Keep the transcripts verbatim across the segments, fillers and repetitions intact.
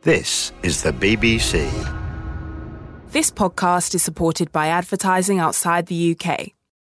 This is the B B C. This podcast is supported by advertising outside the U K.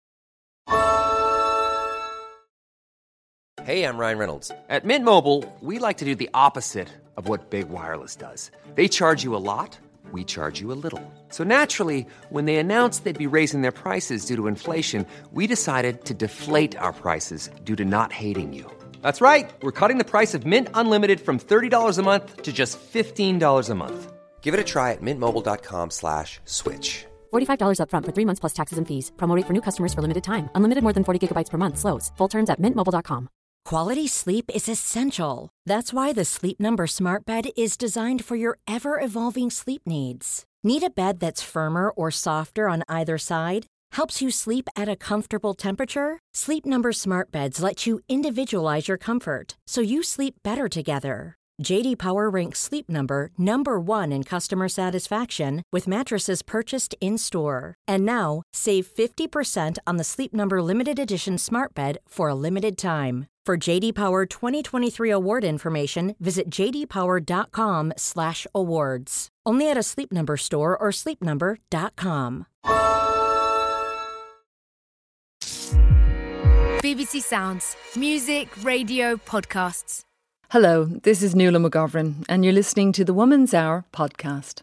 Hey, I'm Ryan Reynolds. At Mint Mobile, we like to do the opposite of what Big Wireless does. They charge you a lot, we charge you a little. So naturally, when they announced they'd be raising their prices due to inflation, we decided to deflate our prices due to not hating you. That's right. We're cutting the price of Mint Unlimited from thirty dollars a month to just fifteen dollars a month. Give it a try at mintmobile.com slash switch. forty-five dollars up front for three months plus taxes and fees. Promo rate for new customers for limited time. Unlimited more than forty gigabytes per month slows. Full terms at mint mobile dot com. Quality sleep is essential. That's why the Sleep Number Smart Bed is designed for your ever-evolving sleep needs. Need a bed that's firmer or softer on either side? Helps you sleep at a comfortable temperature? Sleep Number Smart Beds let you individualize your comfort, so you sleep better together. J D Power ranks Sleep Number number one in customer satisfaction with mattresses purchased in-store. And now, save fifty percent on the Sleep Number Limited Edition Smart Bed for a limited time. For J D Power twenty twenty-three award information, visit jdpower.com slash awards. Only at a Sleep Number store or sleep number dot com. B B C Sounds. Music, radio, podcasts. Hello, this is Nuala McGovern and you're listening to the Woman's Hour podcast.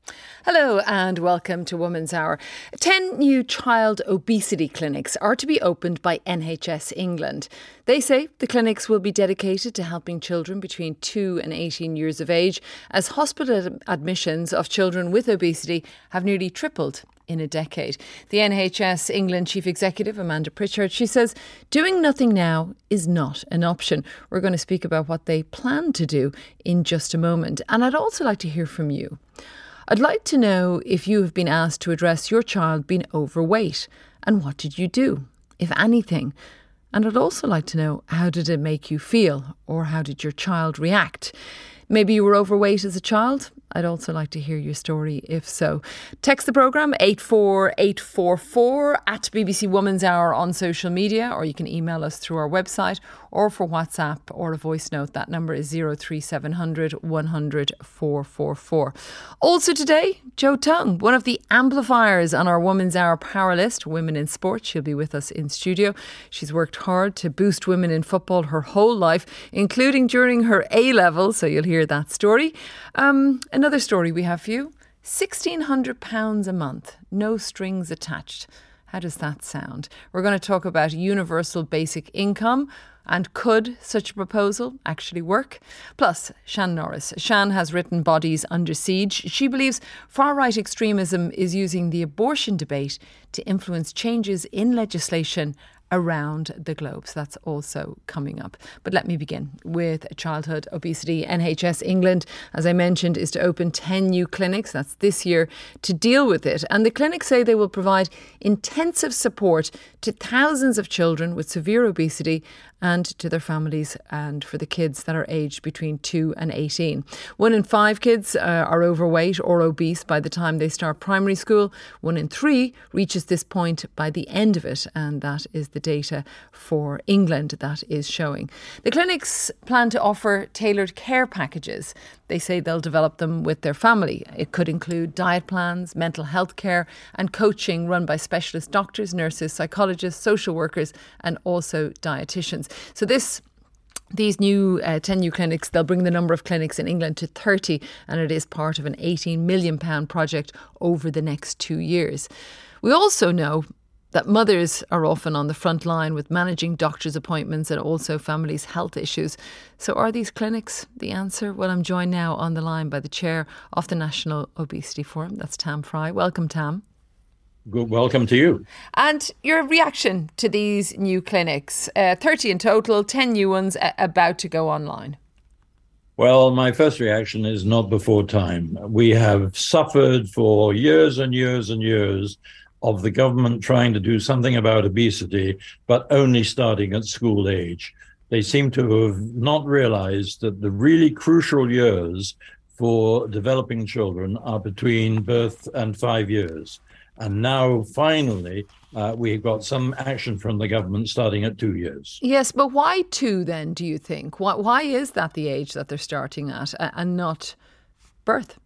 Hello and welcome to Woman's Hour. Ten new child obesity clinics are to be opened by N H S England. They say the clinics will be dedicated to helping children between two and eighteen years of age, as hospital admissions of children with obesity have nearly tripled in a decade. The N H S England Chief Executive, Amanda Pritchard, she says doing nothing now is not an option. We're going to speak about what they plan to do in just a moment. And I'd also like to hear from you. I'd like to know if you have been asked to address your child being overweight and what did you do, if anything? And I'd also like to know, how did it make you feel, or how did your child react? Maybe you were overweight as a child. I'd also like to hear your story if so. Text the programme eight four eight four four at B B C Woman's Hour on social media, or you can email us through our website, or for WhatsApp or a voice note. That number is zero three seven hundred one hundred four four four. Also today, Jo Tongue, one of the amplifiers on our Woman's Hour power list, Women in Sport. She'll be with us in studio. She's worked hard to boost women in football her whole life, including during her A-level, so you'll hear that story. Um, another story we have for you, sixteen hundred pounds a month, no strings attached. How does that sound? We're going to talk about universal basic income and could such a proposal actually work? Plus, Shan Norris. Shan has written Bodies Under Siege. She believes far-right extremism is using the abortion debate to influence changes in legislation around the globe. So that's also coming up. But let me begin with childhood obesity. N H S England, as I mentioned, is to open ten new clinics. That's this year to deal with it. And the clinics say they will provide intensive support to thousands of children with severe obesity and to their families, and for the kids that are aged between two and eighteen. One in five kids uh, are overweight or obese by the time they start primary school. One in three reaches this point by the end of it, and that is the data for England that is showing. The clinics plan to offer tailored care packages. They say they'll develop them with their family. It could include diet plans, mental health care and coaching run by specialist doctors, nurses, psychologists, social workers and also dietitians. So this These new uh, ten new clinics, they'll bring the number of clinics in England to thirty, and it is part of an eighteen million pounds project over the next two years. We also know that mothers are often on the front line with managing doctor's appointments and also families' health issues. So are these clinics the answer? Well, I'm joined now on the line by the chair of the National Obesity Forum. That's Tam Fry. Welcome, Tam. Good, welcome to you. And your reaction to these new clinics, uh, thirty in total, ten new ones uh, about to go online. Well, my first reaction is not before time. We have suffered for years and years and years of the government trying to do something about obesity, but only starting at school age. They seem to have not realized that the really crucial years for developing children are between birth and five years. And now, finally, uh, we've got some action from the government starting at two years. Yes, but why two then, do you think? Why, why is that the age that they're starting at and not birth?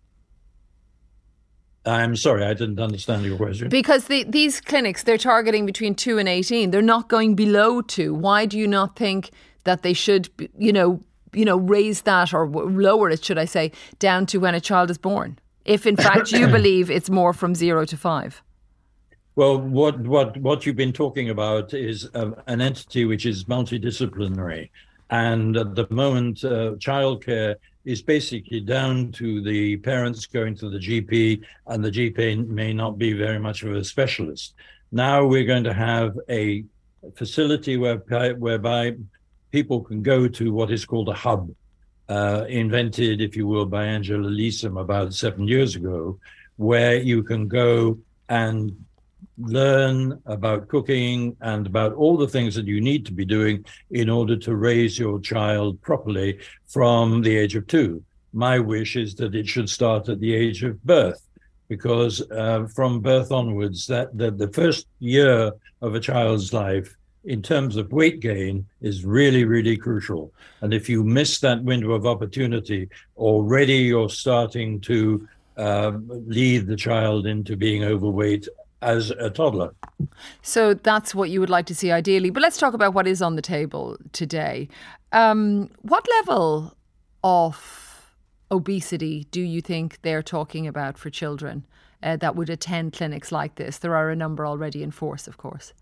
I'm sorry, I didn't understand your question. Because the, these clinics, they're targeting between two and eighteen. They're not going below two. Why do you not think that they should, you know, you know, raise that or lower it, should I say, down to when a child is born? If in fact you believe it's more from zero to five. Well, what what what you've been talking about is uh, an entity which is multidisciplinary, and at the moment, uh, childcare is basically down to the parents going to the G P, and the G P may not be very much of a specialist. Now we're going to have a facility where, whereby people can go to what is called a hub, uh, invented, if you will, by Angela Leesom about seven years ago, where you can go and learn about cooking and about all the things that you need to be doing in order to raise your child properly from the age of two. My wish is that it should start at the age of birth, because uh, from birth onwards, that, that the first year of a child's life in terms of weight gain is really, really crucial. And if you miss that window of opportunity, already you're starting to uh, lead the child into being overweight as a toddler. So that's what you would like to see ideally. But let's talk about what is on the table today. Um, what level of obesity do you think they're talking about for children uh, that would attend clinics like this? There are a number already in force, of course.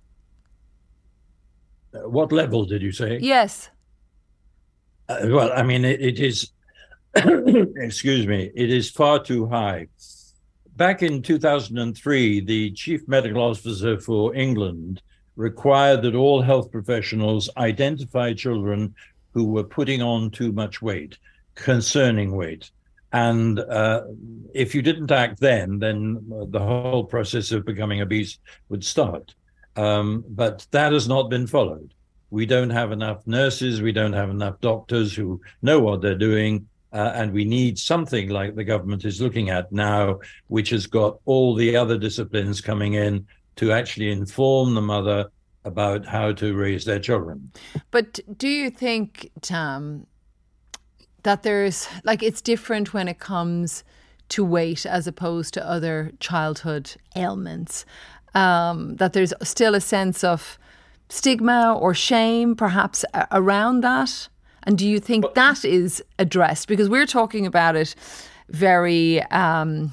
Uh, what level did you say? Yes. Uh, well, I mean, it, it is, excuse me, it is far too high. Back in two thousand three, the chief medical officer for England required that all health professionals identify children who were putting on too much weight, concerning weight. And uh, if you didn't act then, then the whole process of becoming obese would start. Um, but that has not been followed. We don't have enough nurses. We don't have enough doctors who know what they're doing. Uh, and we need something like the government is looking at now, which has got all the other disciplines coming in to actually inform the mother about how to raise their children. But do you think, Tam, that there's, like, it's different when it comes to weight as opposed to other childhood ailments, um, that there's still a sense of stigma or shame perhaps a- around that? And do you think well, that is addressed? Because we're talking about it very um,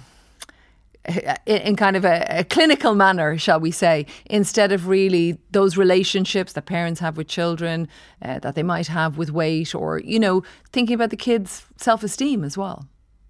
in kind of a, a clinical manner, shall we say, instead of really those relationships that parents have with children, uh, that they might have with weight, or, you know, thinking about the kids' self-esteem as well.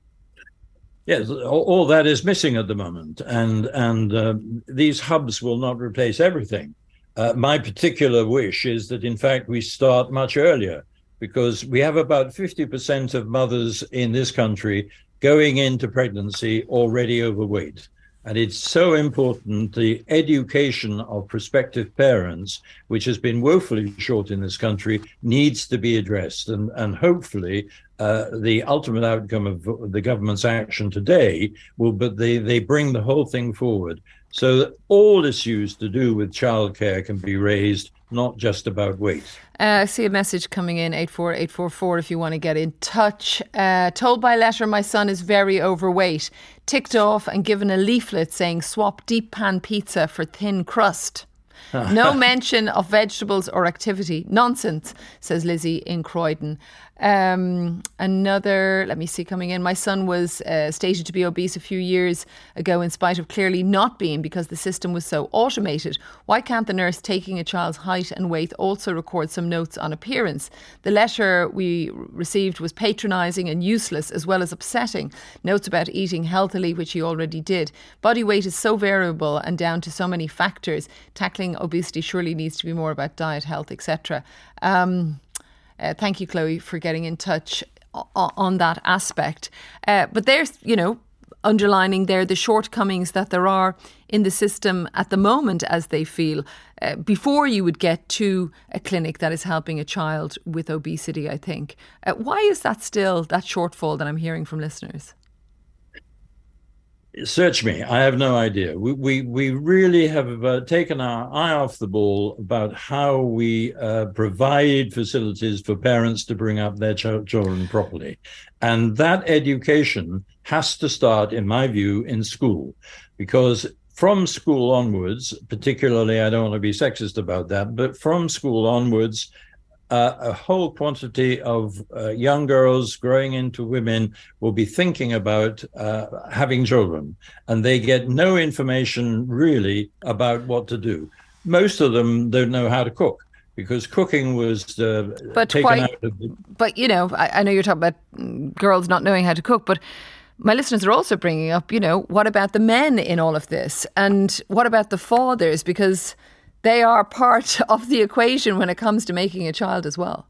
Yes, all, all that is missing at the moment. And, and uh, these hubs will not replace everything. Uh, my particular wish is that, in fact, we start much earlier, because we have about fifty percent of mothers in this country going into pregnancy already overweight. And it's so important, the education of prospective parents, which has been woefully short in this country, needs to be addressed. And, and hopefully uh, the ultimate outcome of the government's action today will be they, they bring the whole thing forward so that all issues to do with childcare can be raised, not just about weight. Uh, I see a message coming in, eight four eight four four, if you want to get in touch. Uh, told by letter my son is very overweight. Ticked off and given a leaflet saying swap deep pan pizza for thin crust. No mention of vegetables or activity. Nonsense, says Lizzie in Croydon. Um, another, let me see, coming in. My son was uh, stated to be obese a few years ago in spite of clearly not being, because the system was so automated. Why can't the nurse taking a child's height and weight also record some notes on appearance? The letter we received was patronising and useless, as well as upsetting. Notes about eating healthily, which he already did. Body weight is so variable and down to so many factors. Tackling obesity surely needs to be more about diet, health, et cetera. Um, uh, thank you, Chloe, for getting in touch o- on that aspect. Uh, but there's, you know, underlining there the shortcomings that there are in the system at the moment, as they feel, uh, before you would get to a clinic that is helping a child with obesity, I think. Uh, why is that still that shortfall that I'm hearing from listeners? Search me. I have no idea. We we, we really have uh, taken our eye off the ball about how we uh, provide facilities for parents to bring up their ch- children properly. And that education has to start, in my view, in school, because from school onwards, particularly, I don't want to be sexist about that, but from school onwards, Uh, a whole quantity of uh, young girls growing into women will be thinking about uh, having children, and they get no information really about what to do. Most of them don't know how to cook, because cooking was uh, but taken why, out of the... But, you know, I, I know you're talking about girls not knowing how to cook, but my listeners are also bringing up, you know, what about the men in all of this? And what about the fathers? Because they are part of the equation when it comes to making a child as well.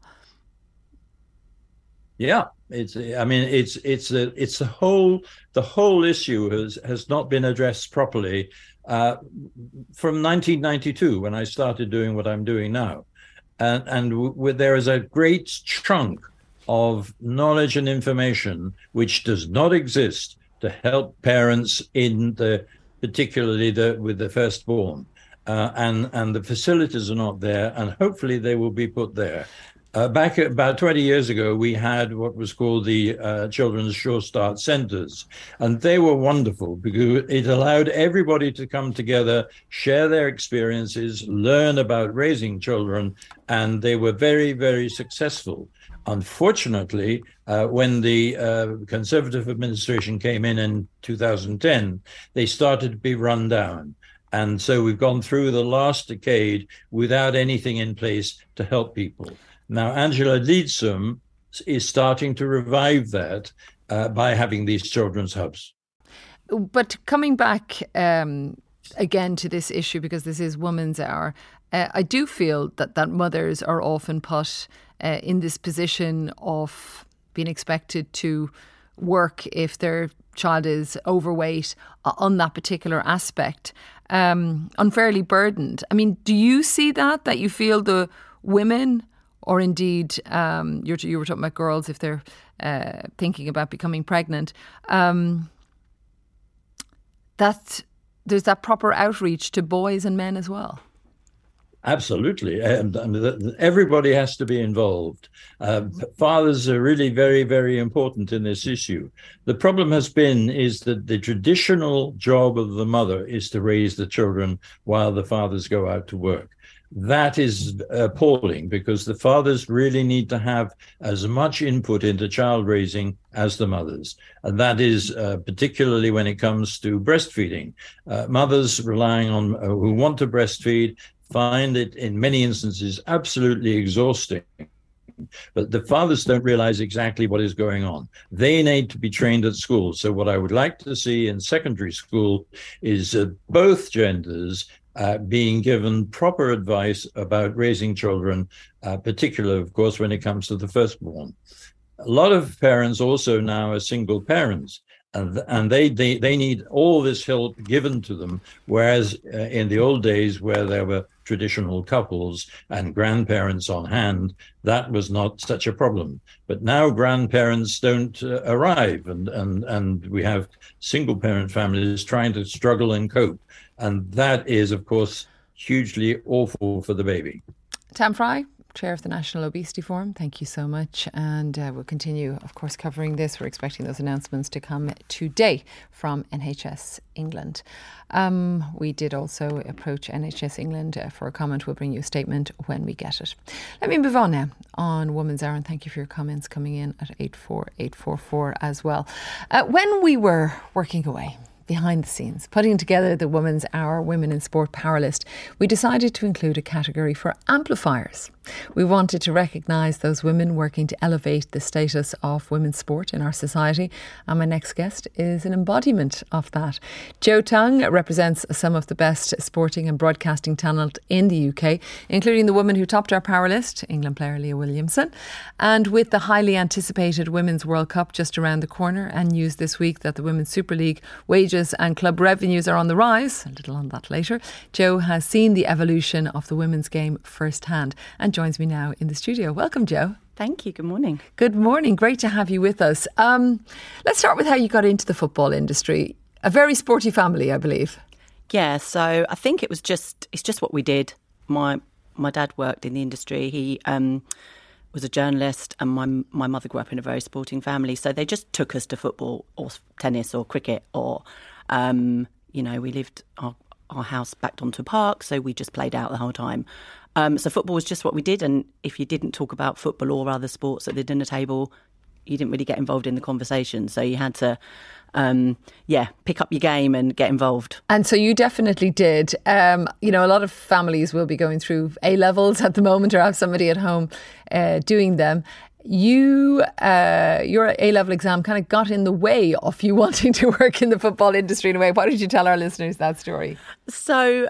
Yeah, it's. I mean, it's it's a, it's the whole the whole issue has has not been addressed properly uh, from nineteen ninety-two, when I started doing what I'm doing now, and and w- there is a great chunk of knowledge and information which does not exist to help parents in the particularly the with the firstborn. Uh, and and the facilities are not there, and hopefully they will be put there. Uh, back about twenty years ago, we had what was called the uh, Children's Sure Start Centers, and they were wonderful because it allowed everybody to come together, share their experiences, learn about raising children, and they were very, very successful. Unfortunately, uh, when the uh, Conservative administration came in in two thousand ten, they started to be run down. And so we've gone through the last decade without anything in place to help people. Now, Angela Leadsom is starting to revive that uh, by having these children's hubs. But coming back um, again to this issue, because this is Women's Hour, uh, I do feel that, that mothers are often put uh, in this position of being expected to work if their child is overweight on that particular aspect, um, unfairly burdened. I mean, do you see that, that you feel the women, or indeed um, you're, you were talking about girls if they're uh, thinking about becoming pregnant, um, that there's that proper outreach to boys and men as well? Absolutely. And, and everybody has to be involved. Uh, fathers are really very, very important in this issue. The problem has been is that the traditional job of the mother is to raise the children while the fathers go out to work. That is appalling, because the fathers really need to have as much input into child raising as the mothers. And that is uh, particularly when it comes to breastfeeding. Uh, mothers relying on uh, who want to breastfeed find it in many instances absolutely exhausting. But the fathers don't realize exactly what is going on. They need to be trained at school. So what I would like to see in secondary school is uh, both genders uh, being given proper advice about raising children, uh, particularly, of course, when it comes to the firstborn. A lot of parents also now are single parents. And, and they, they they need all this help given to them, whereas uh, in the old days where there were traditional couples and grandparents on hand, that was not such a problem. But now grandparents don't uh, arrive, and, and, and we have single-parent families trying to struggle and cope. And that is, of course, hugely awful for the baby. Tam Fry, Chair of the National Obesity Forum, thank you so much. And uh, we'll continue, of course, covering this. We're expecting those announcements to come today from N H S England. Um, we did also approach N H S England uh, for a comment. We'll bring you a statement when we get it. Let me move on now on Women's Hour, and thank you for your comments coming in at eight four eight four four as well. Uh, when we were working away behind the scenes, putting together the Women's Hour Women in Sport Power List, we decided to include a category for amplifiers. We wanted to recognise those women working to elevate the status of women's sport in our society, and my next guest is an embodiment of that. Jo Tongue represents some of the best sporting and broadcasting talent in the U K, including the woman who topped our power list, England player Leah Williamson. And with the highly anticipated Women's World Cup just around the corner, and news this week that the Women's Super League wages and club revenues are on the rise, a little on that later, Jo has seen the evolution of the women's game firsthand and joins me now in the studio. Welcome, Jo. Thank you. Good morning. Good morning. Great to have you with us. Um, let's start with how you got into the football industry. A very sporty family, I believe. Yeah, so I think it was just, it's just what we did. My my dad worked in the industry. He um, was a journalist, and my my mother grew up in a very sporting family. So they just took us to football or tennis or cricket or, um, you know, we lived, our, our house backed onto a park, so we just played out the whole time. Um, so football was just what we did. And if you didn't talk about football or other sports at the dinner table, you didn't really get involved in the conversation. So you had to, um, yeah, pick up your game and get involved. And so you definitely did. Um, you know, a lot of families will be going through A-levels at the moment or have somebody at home uh, doing them. You, uh, your A-level exam kind of got in the way of you wanting to work in the football industry in a way. Why don't you tell our listeners that story? So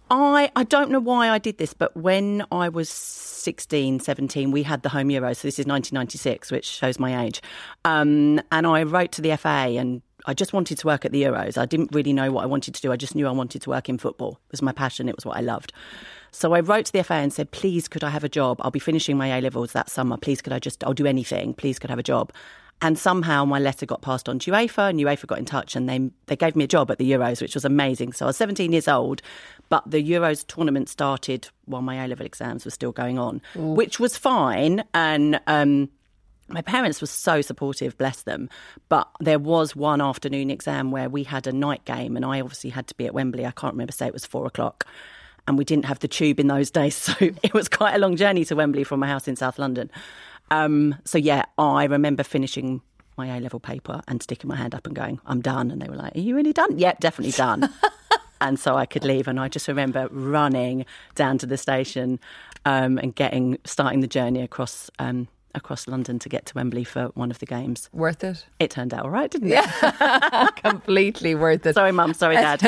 I I don't know why I did this, but when I was sixteen, seventeen, we had the home Euros. So this is nineteen ninety-six, which shows my age. Um, and I wrote to the F A and I just wanted to work at the Euros. I didn't really know what I wanted to do. I just knew I wanted to work in football. It was my passion. It was what I loved. So I wrote to the F A and said, please, could I have a job? I'll be finishing my A-levels that summer. Please, could I just, I'll do anything. Please, could I have a job? And somehow my letter got passed on to UEFA, and UEFA got in touch, and they they gave me a job at the Euros, which was amazing. So I was seventeen years old, but the Euros tournament started while my A-level exams were still going on, Ooh. which was fine. And um, my parents were so supportive, bless them. But there was one afternoon exam where we had a night game, and I obviously had to be at Wembley. I can't remember, say it was four o'clock. And we didn't have the tube in those days, so it was quite a long journey to Wembley from my house in South London. Um, so, yeah, I remember finishing my A-level paper and sticking my hand up and going, I'm done. And they were like, are you really done? Yeah, definitely done. And so I could leave. And I just remember running down to the station um, and getting starting the journey across um, across London to get to Wembley for one of the games. Worth it? It turned out all right, didn't it? Yeah, completely worth it. Sorry, Mum. Sorry, Dad.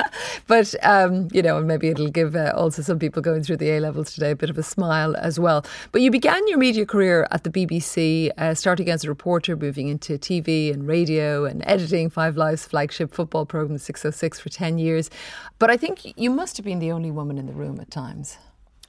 But, um, you know, and maybe it'll give uh, also some people going through the A-levels today a bit of a smile as well. But you began your media career at the B B C, uh, starting as a reporter, moving into T V and radio and editing Five Live's flagship football programme, six oh six, for ten years. But I think you must have been the only woman in the room at times.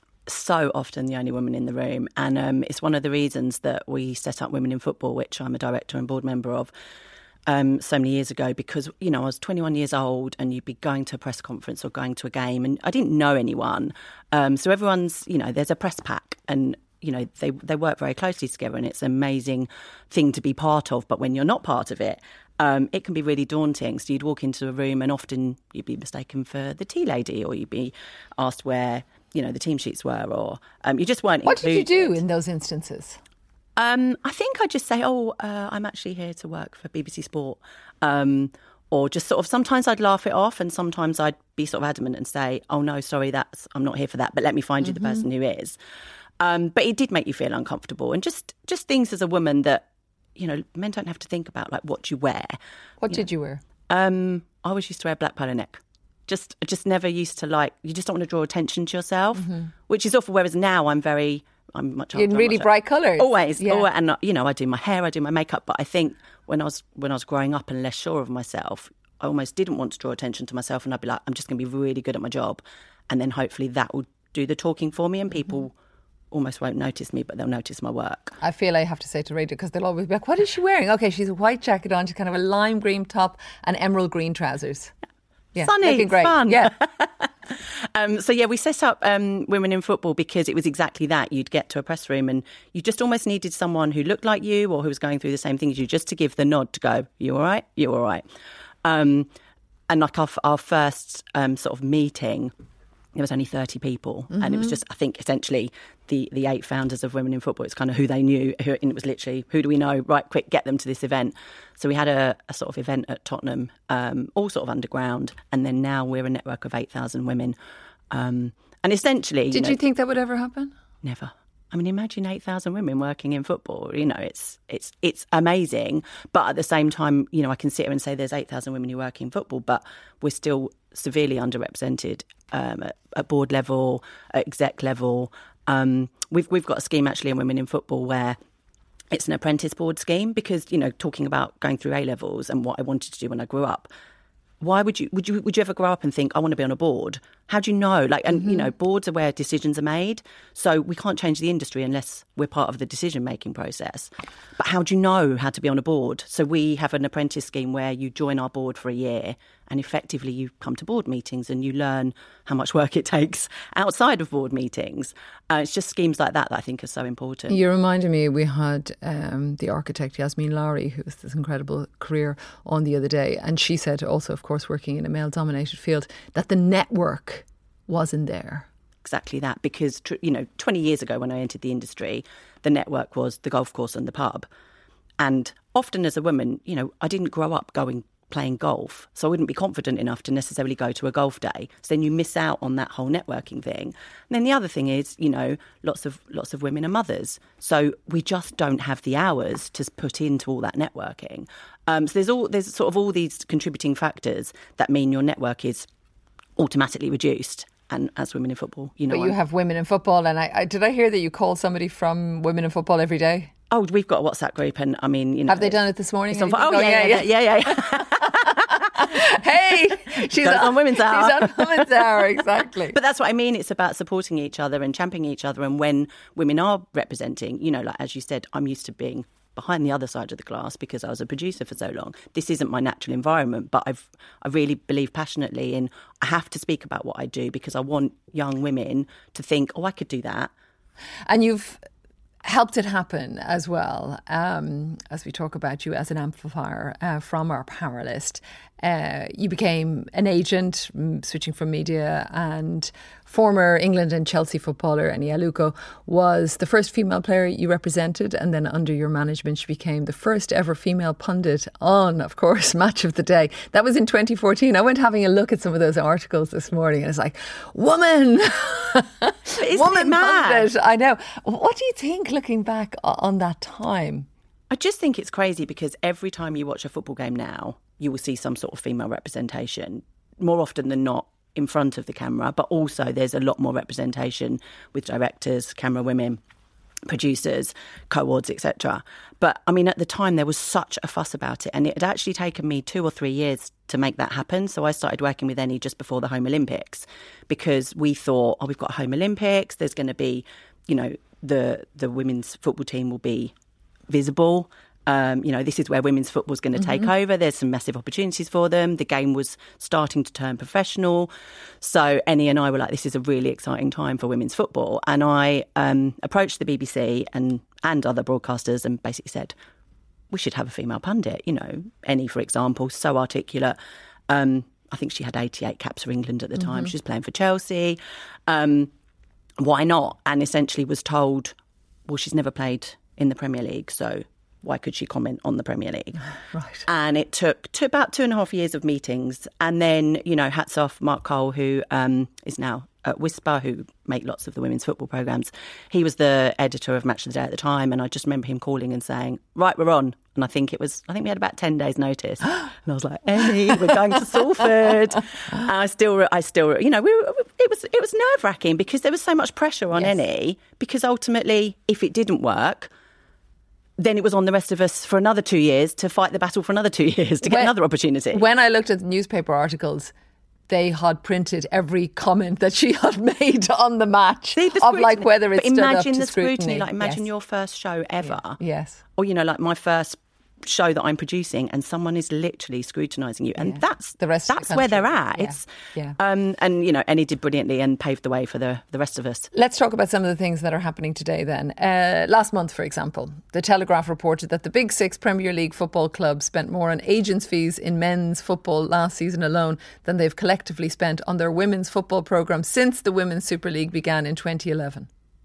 So often the only woman in the room. And um, it's one of the reasons that we set up Women in Football, which I'm a director and board member of, um, so many years ago, because, you know, I was twenty-one years old and you'd be going to a press conference or going to a game and I didn't know anyone. Um, so everyone's, you know, there's a press pack and, you know, they, they work very closely together and it's an amazing thing to be part of. But when you're not part of it, um, it can be really daunting. So you'd walk into a room and often you'd be mistaken for the tea lady or you'd be asked where, you know, the team sheets were, or um, you just weren't What included. did you do in those instances? Um, I think I'd just say, oh, uh, I'm actually here to work for B B C Sport. Um, or just sort of, sometimes I'd laugh it off and sometimes I'd be sort of adamant and say, oh, no, sorry, that's I'm not here for that, but let me find you mm-hmm. the person who is. Um, but it did make you feel uncomfortable. And just, just things as a woman that, you know, men don't have to think about, like what you wear. What you did know. you wear? Um, I always used to wear a black polo neck. Just just never used to like, you just don't want to draw attention to yourself, mm-hmm. which is awful. Whereas now I'm very, I'm much older. In really bright colours. Always. Yeah. Always. And, you know, I do my hair, I do my makeup. But I think when I was when I was growing up and less sure of myself, I almost didn't want to draw attention to myself. And I'd be like, I'm just going to be really good at my job. And then hopefully that will do the talking for me and people mm-hmm. almost won't notice me, but they'll notice my work. I feel I have to say to radio because they'll always be like, what is she wearing? Okay, she's a white jacket on. She's kind of a lime green top and emerald green trousers. Yeah, sunny, looking great. Fun. Yeah. um, so yeah, we set up um, Women in Football because it was exactly that. You'd get to a press room and you just almost needed someone who looked like you or who was going through the same thing as you, just to give the nod to go, you all right? You all right? Um, and like our, our first um, sort of meeting, there was only thirty people. Mm-hmm. And it was just, I think, essentially the, the eight founders of Women in Football. It's kind of who they knew. Who, and it was literally, who do we know? Right, quick, get them to this event. So we had a, a sort of event at Tottenham, um, all sort of underground. And then now we're a network of eight thousand women. Um, and essentially... Did you, know, you think that would ever happen? Never. I mean, imagine eight thousand women working in football. You know, it's it's it's amazing. But at the same time, you know, I can sit here and say there's eight thousand women who work in football, but we're still severely underrepresented um, at, at board level, at exec level. Um, we've we've got a scheme actually in Women in Football where it's an apprentice board scheme because, you know, talking about going through A-levels and what I wanted to do when I grew up, Why would you, would you, would you ever grow up and think, I want to be on a board? How do you know? Like, and mm-hmm. you know, boards are where decisions are made. So we can't change the industry unless we're part of the decision-making process. But how do you know how to be on a board? So we have an apprentice scheme where you join our board for a year and effectively you come to board meetings and you learn how much work it takes outside of board meetings. Uh, it's just schemes like that that I think are so important. You reminded me, we had um, the architect Yasmin Lowry, who has this incredible career, on the other day. And she said also, of course, working in a male-dominated field, that the network wasn't there. Exactly that, because, you know, twenty years ago when I entered the industry, the network was the golf course and the pub. And often as a woman, you know, I didn't grow up going playing golf, so I wouldn't be confident enough to necessarily go to a golf day. So then you miss out on that whole networking thing. And then the other thing is, you know, lots of lots of women are mothers, so we just don't have the hours to put into all that networking. Um, so there's all there's sort of all these contributing factors that mean your network is automatically reduced. And as women in football, you know, but you I'm, have women in football, and I, I did I hear that you call somebody from Women in Football every day? Oh, we've got a WhatsApp group, and I mean, you know, have they done it this morning? On, oh, yeah, yeah, yeah, yeah. yeah. Hey, she's on, on Women's Hour. She's on Women's Hour, exactly. But that's what I mean. It's about supporting each other and championing each other. And when women are representing, you know, like as you said, I'm used to being behind the other side of the glass because I was a producer for so long. This isn't my natural environment, but I've I really believe passionately in I have to speak about what I do because I want young women to think, oh, I could do that. And you've helped it happen as well, um, as we talk about you as an amplifier uh, from our power list. Uh, you became an agent, switching from media, and former England and Chelsea footballer Eni Aluko was the first female player you represented, and then under your management she became the first ever female pundit on, of course, Match of the Day. That was in twenty fourteen. I went having a look at some of those articles this morning and it's like, woman! Woman pundit! I know. What do you think looking back on that time? I just think it's crazy because every time you watch a football game now, you will see some sort of female representation, more often than not in front of the camera, but also there's a lot more representation with directors, camera women, producers, co-ords, et cetera. But I mean, at the time there was such a fuss about it, and it had actually taken me two or three years to make that happen. So I started working with Eni just before the Home Olympics because we thought, oh, we've got Home Olympics, there's going to be, you know, the the women's football team will be visible. Um, you know, this is where women's football is going to take mm-hmm. over. There's some massive opportunities for them. The game was starting to turn professional. So Eni and I were like, this is a really exciting time for women's football. And I um, approached the B B C and, and other broadcasters and basically said, we should have a female pundit. You know, Eni, for example, so articulate. Um, I think she had eighty-eight caps for England at the time. Mm-hmm. She was playing for Chelsea. Um, why not? And essentially was told, well, she's never played in the Premier League, so why could she comment on the Premier League? Right. And it took to about two and a half years of meetings. And then, you know, hats off Mark Cole, who um, is now at Whisper, who make lots of the women's football programmes. He was the editor of Match of the Day at the time. And I just remember him calling and saying, right, we're on. And I think it was, I think we had about ten days notice. And I was like, Eni, we're going to Salford. And I still, I still, you know, we were, it was, it was nerve wracking because there was so much pressure on yes. Eni, because ultimately, if it didn't work, then it was on the rest of us for another two years to fight the battle for another two years to get when, another opportunity. When I looked at the newspaper articles, they had printed every comment that she had made on the match. See, the of like whether it's stood up to the scrutiny. scrutiny. Like imagine yes. your first show ever. Yeah. Yes. Or, you know, like my first show that I'm producing and someone is literally scrutinising you. And yeah. that's the rest that's of the where they're at. Yeah. It's yeah. Um, and, you know, Eni did brilliantly and paved the way for the, the rest of us. Let's talk about some of the things that are happening today then. Uh, last month, for example, The Telegraph reported that the big six Premier League football clubs spent more on agents' fees in men's football last season alone than they've collectively spent on their women's football programme since the Women's Super League began in twenty eleven.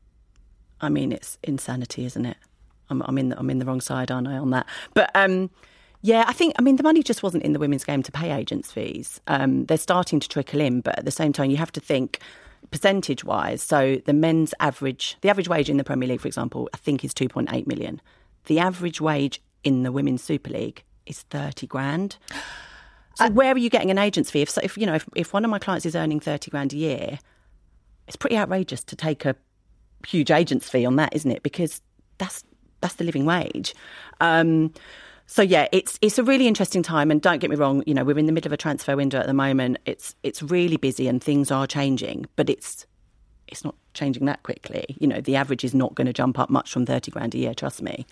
I mean, it's insanity, isn't it? I'm, I'm in the, I'm in the wrong side, aren't I, on that? But um, yeah, I think, I mean, the money just wasn't in the women's game to pay agents' fees. Um, they're starting to trickle in, but at the same time, you have to think percentage-wise. So the men's average, the average wage in the Premier League, for example, I think is two point eight million. The average wage in the Women's Super League is thirty grand. So uh, where are you getting an agent's fee? If, so if you know, if, if one of my clients is earning thirty grand a year, it's pretty outrageous to take a huge agent's fee on that, isn't it? Because that's that's the living wage. Um, So, yeah, it's it's a really interesting time. And don't get me wrong, you know, we're in the middle of a transfer window at the moment. It's it's really busy and things are changing, but it's it's not changing that quickly. You know, the average is not going to jump up much from thirty grand a year, trust me.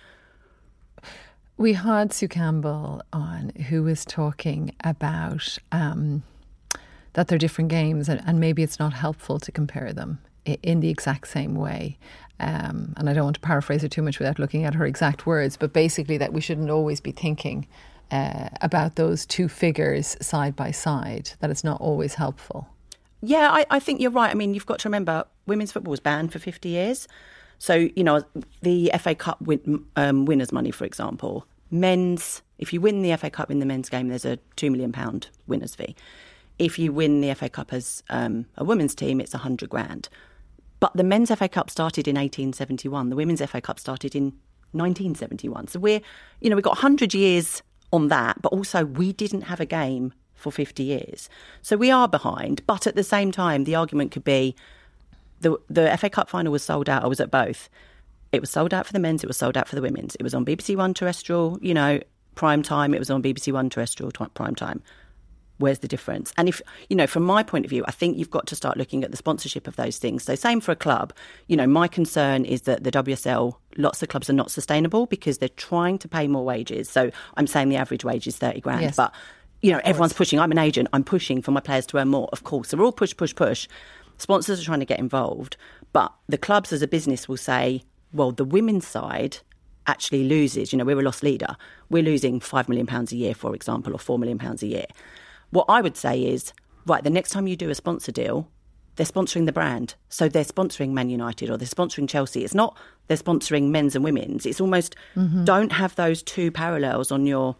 We had Sue Campbell on, who was talking about um, that they're different games and, and maybe it's not helpful to compare them in the exact same way. Um, and I don't want to paraphrase her too much without looking at her exact words, but basically that we shouldn't always be thinking uh, about those two figures side by side, that it's not always helpful. Yeah, I, I think you're right. I mean, you've got to remember, women's football was banned for fifty years. So, you know, the F A Cup win, um, winners' money, for example, men's, if you win the F A Cup in the men's game, there's a two million pounds winner's fee. If you win the F A Cup as um, a women's team, it's one hundred grand. But the men's F A Cup started in eighteen seventy-one. The women's F A Cup started in nineteen seventy-one. So we're, you know, we've got one hundred years on that, but also we didn't have a game for fifty years. So we are behind. But at the same time, the argument could be the the F A Cup final was sold out. I was at both. It was sold out for the men's. It was sold out for the women's. It was on B B C One terrestrial, you know, prime time. It was on B B C One terrestrial prime time. Where's the difference? And if, you know, from my point of view, I think you've got to start looking at the sponsorship of those things. So same for a club. You know, my concern is that the W S L, lots of clubs are not sustainable because they're trying to pay more wages. So I'm saying the average wage is thirty grand. Yes. But, you know, everyone's pushing. I'm an agent. I'm pushing for my players to earn more, of course. So we're all push, push, push. Sponsors are trying to get involved. But the clubs as a business will say, well, the women's side actually loses. You know, we're a loss leader. We're losing five million pounds a year, for example, or four million pounds a year. What I would say is, right, the next time you do a sponsor deal, they're sponsoring the brand. So they're sponsoring Man United or they're sponsoring Chelsea. It's not they're sponsoring men's and women's. It's almost mm-hmm. don't have those two parallels on your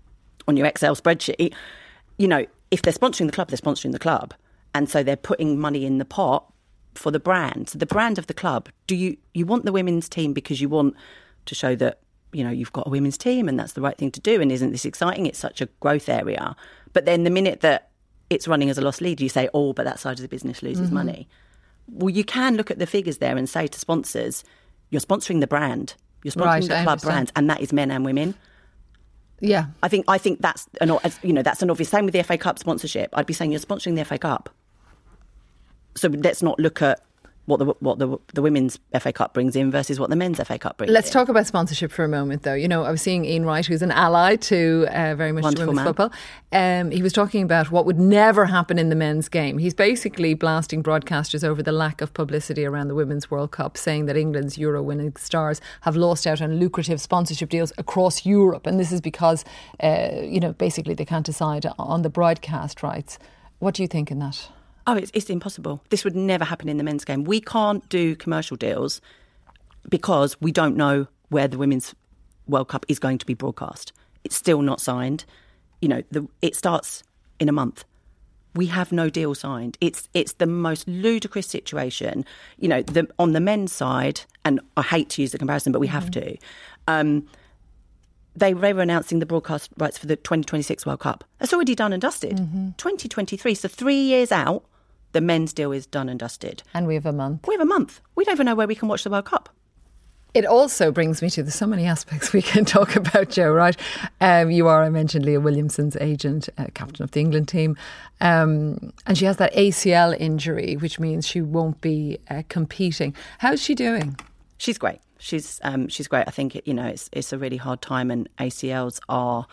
on your Excel spreadsheet. You know, if they're sponsoring the club, they're sponsoring the club. And so they're putting money in the pot for the brand. So the brand of the club, do you, you want the women's team because you want to show that, you know, you've got a women's team and that's the right thing to do. And isn't this exciting? It's such a growth area. But then the minute that it's running as a loss leader, you say, oh, but that side of the business loses mm-hmm. money. Well, you can look at the figures there and say to sponsors, you're sponsoring the brand. You're sponsoring right, the I club understand. brand, and that is men and women. Yeah. I think I think that's an, you know, that's an obvious. Same with the F A Cup sponsorship. I'd be saying you're sponsoring the F A Cup. So let's not look at what the what the the women's F A Cup brings in versus what the men's F A Cup brings Let's in. talk about sponsorship for a moment, though. You know, I was seeing Ian Wright, who's an ally to uh, very much Wonderful women's man. football. Um, he was talking about what would never happen in the men's game. He's basically blasting broadcasters over the lack of publicity around the Women's World Cup, saying that England's Euro-winning stars have lost out on lucrative sponsorship deals across Europe. And this is because, uh, you know, basically they can't decide on the broadcast rights. What do you think in that? Oh, it's, it's impossible. This would never happen in the men's game. We can't do commercial deals because we don't know where the Women's World Cup is going to be broadcast. It's still not signed. You know, the, it starts in a month. We have no deal signed. It's it's the most ludicrous situation. You know, the, on the men's side, and I hate to use the comparison, but we have mm-hmm. to. Um, They, they were announcing the broadcast rights for the twenty twenty-six World Cup. That's already done and dusted. Mm-hmm. twenty twenty-three, so three years out, the men's deal is done and dusted. And we have a month. We have a month. We don't even know where we can watch the World Cup. It also brings me to, there's so many aspects we can talk about, Jo, right? Um, you are, I mentioned, Leah Williamson's agent, uh, captain of the England team. Um, and she has that A C L injury, which means she won't be uh, competing. How's she doing? She's great. She's um, she's great. I think, it, you know, it's it's a really hard time, and A C Ls are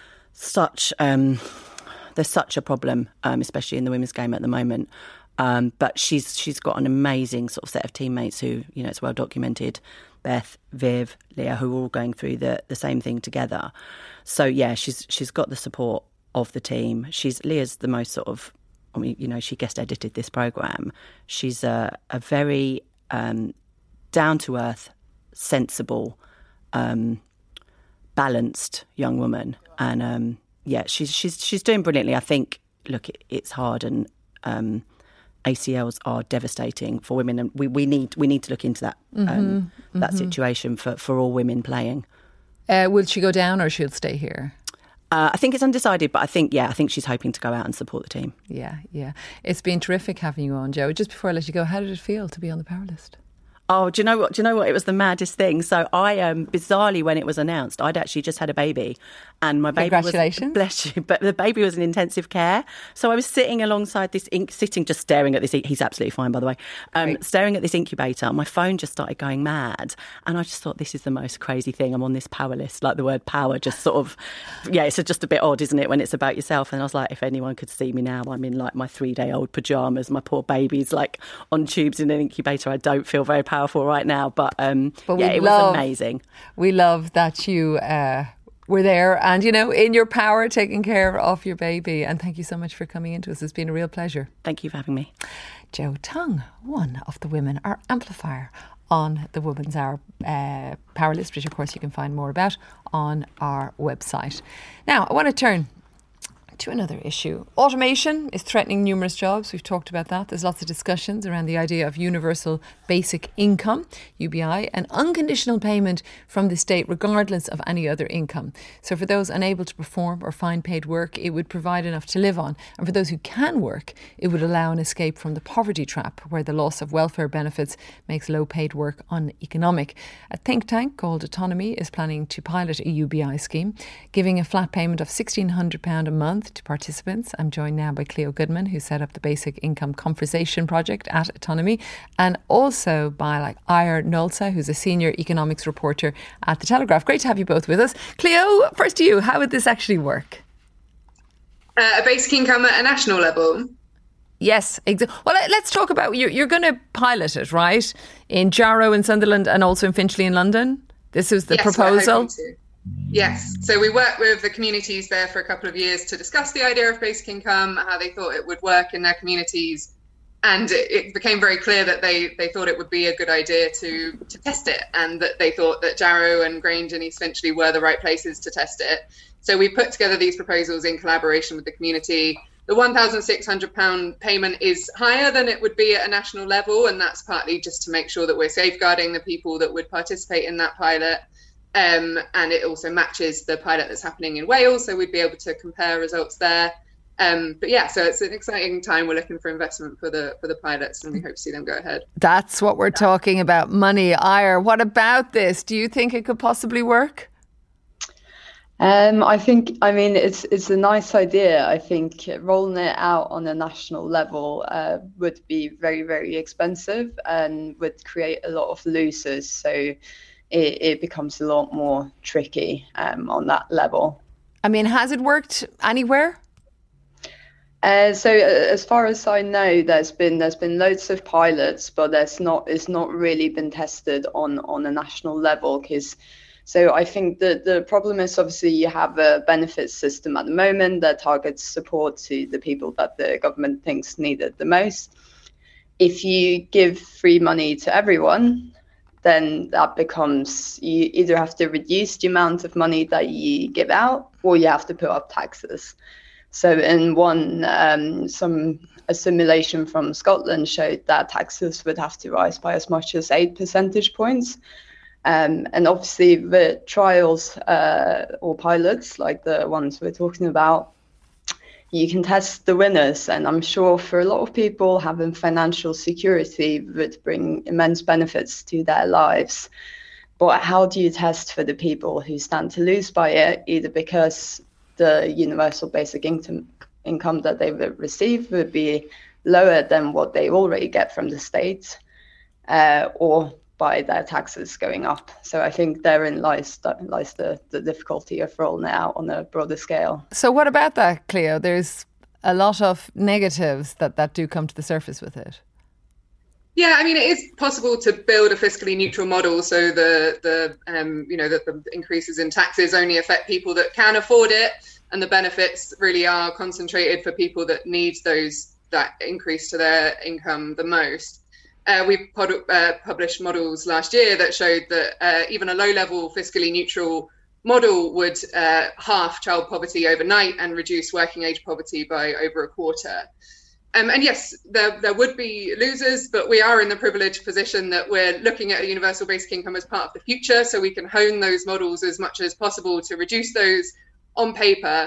such, um, they're such a problem, um, especially in the women's game at the moment. Um, but she's she's got an amazing sort of set of teammates who, you know, it's well documented. Beth, Viv, Leah, who are all going through the, the same thing together. So, yeah, she's she's got the support of the team. She's Leah's the most sort of, I mean, you know, she guest edited this programme. She's a, a very um, down-to-earth, sensible, um, balanced young woman. And, um, yeah, she's she's she's doing brilliantly. I think, look, it, it's hard, and um, A C Ls are devastating for women, and we, we need we need to look into that um, mm-hmm, that mm-hmm. situation for, for all women playing. Uh, will she go down or she'll stay here? Uh, I think it's undecided, but I think, yeah, I think she's hoping to go out and support the team. Yeah, yeah. It's been terrific having you on, Jo. Just before I let you go, how did it feel to be on the Power List? Oh, do you know what? Do you know what? It was the maddest thing. So I, um, bizarrely, when it was announced, I'd actually just had a baby, and my baby Congratulations. was bless you, but the baby was in intensive care. So I was sitting alongside this, inc- sitting just staring at this. He's absolutely fine, by the way. Um, staring at this incubator. My phone just started going mad, and I just thought, this is the most crazy thing. I'm on this power list, like the word power, just sort of, yeah, it's just a bit odd, isn't it, when it's about yourself? And I was like, if anyone could see me now, I'm in like my three-day-old pajamas. My poor baby's like on tubes in an incubator. I don't feel very powerful right now, but um but yeah, it love, was amazing. We love that you uh were there and, you know, in your power, taking care of your baby. And thank you so much for coming into us. It's been a real pleasure. Thank you for having me. Jo Tongue, one of the women, our amplifier on the Women's Hour uh, Power List, which of course you can find more about on our website. Now I want to turn to another issue. Automation is threatening numerous jobs. We've talked about that. There's lots of discussions around the idea of universal basic income, U B I, and unconditional payment from the state regardless of any other income. So for those unable to perform or find paid work, it would provide enough to live on. And for those who can work, it would allow an escape from the poverty trap where the loss of welfare benefits makes low paid work uneconomic. A think tank called Autonomy is planning to pilot a U B I scheme, giving a flat payment of sixteen hundred pounds a month to participants. I'm joined now by Cleo Goodman, who set up the Basic Income Conversation Project at Autonomy, and also by like Ire Nolsa, who's a senior economics reporter at The Telegraph. Great to have you both with us. Cleo, first to you, how would this actually work? Uh, a basic income at a national level? Yes, exactly. Well, let's talk about, you're, you're going to pilot it, right? In Jarrow in Sunderland and also in Finchley in London? This is the yes, proposal? Yes. So we worked with the communities there for a couple of years to discuss the idea of basic income, how they thought it would work in their communities. And it, it became very clear that they, they thought it would be a good idea to, to test it, and that they thought that Jarrow and Grange and East Finchley were the right places to test it. So we put together these proposals in collaboration with the community. The one thousand six hundred pounds payment is higher than it would be at a national level, and that's partly just to make sure that we're safeguarding the people that would participate in that pilot. Um, and it also matches the pilot that's happening in Wales, so we'd be able to compare results there. Um, but yeah, so it's an exciting time. We're looking for investment for the for the pilots, and we hope to see them go ahead. That's what we're talking about, money. Ire, what about this? Do you think it could possibly work? Um, I think, I mean, it's it's a nice idea. I think rolling it out on a national level uh, would be very, very expensive and would create a lot of losers. So it, it becomes a lot more tricky um, on that level. I mean, has it worked anywhere? Uh, so uh, as far as I know, there's been there's been loads of pilots, but there's not it's not really been tested on on a national level. Because so I think that the problem is, obviously you have a benefits system at the moment that targets support to the people that the government thinks need it the most. If you give free money to everyone, then that becomes, you either have to reduce the amount of money that you give out, or you have to put up taxes. So in one, um, some a simulation from Scotland showed that taxes would have to rise by as much as eight percentage points. Um, and obviously the trials uh, or pilots, like the ones we're talking about, you can test the winners. And I'm sure for a lot of people, having financial security would bring immense benefits to their lives. But how do you test for the people who stand to lose by it, either because the universal basic income income that they would receive would be lower than what they already get from the state, uh, or by their taxes going up? So I think therein lies, lies the, the difficulty of rolling it out on a broader scale. So what about that, Cleo? There's a lot of negatives that, that do come to the surface with it. Yeah, I mean, it is possible to build a fiscally neutral model so the the um, you know that the increases in taxes only affect people that can afford it, and the benefits really are concentrated for people that need those that increase to their income the most. Uh, we pod- uh, published models last year that showed that uh, even a low-level fiscally neutral model would uh, halve child poverty overnight and reduce working-age poverty by over a quarter. Um, and yes, there there would be losers, but we are in the privileged position that we're looking at a universal basic income as part of the future, so we can hone those models as much as possible to reduce those on paper.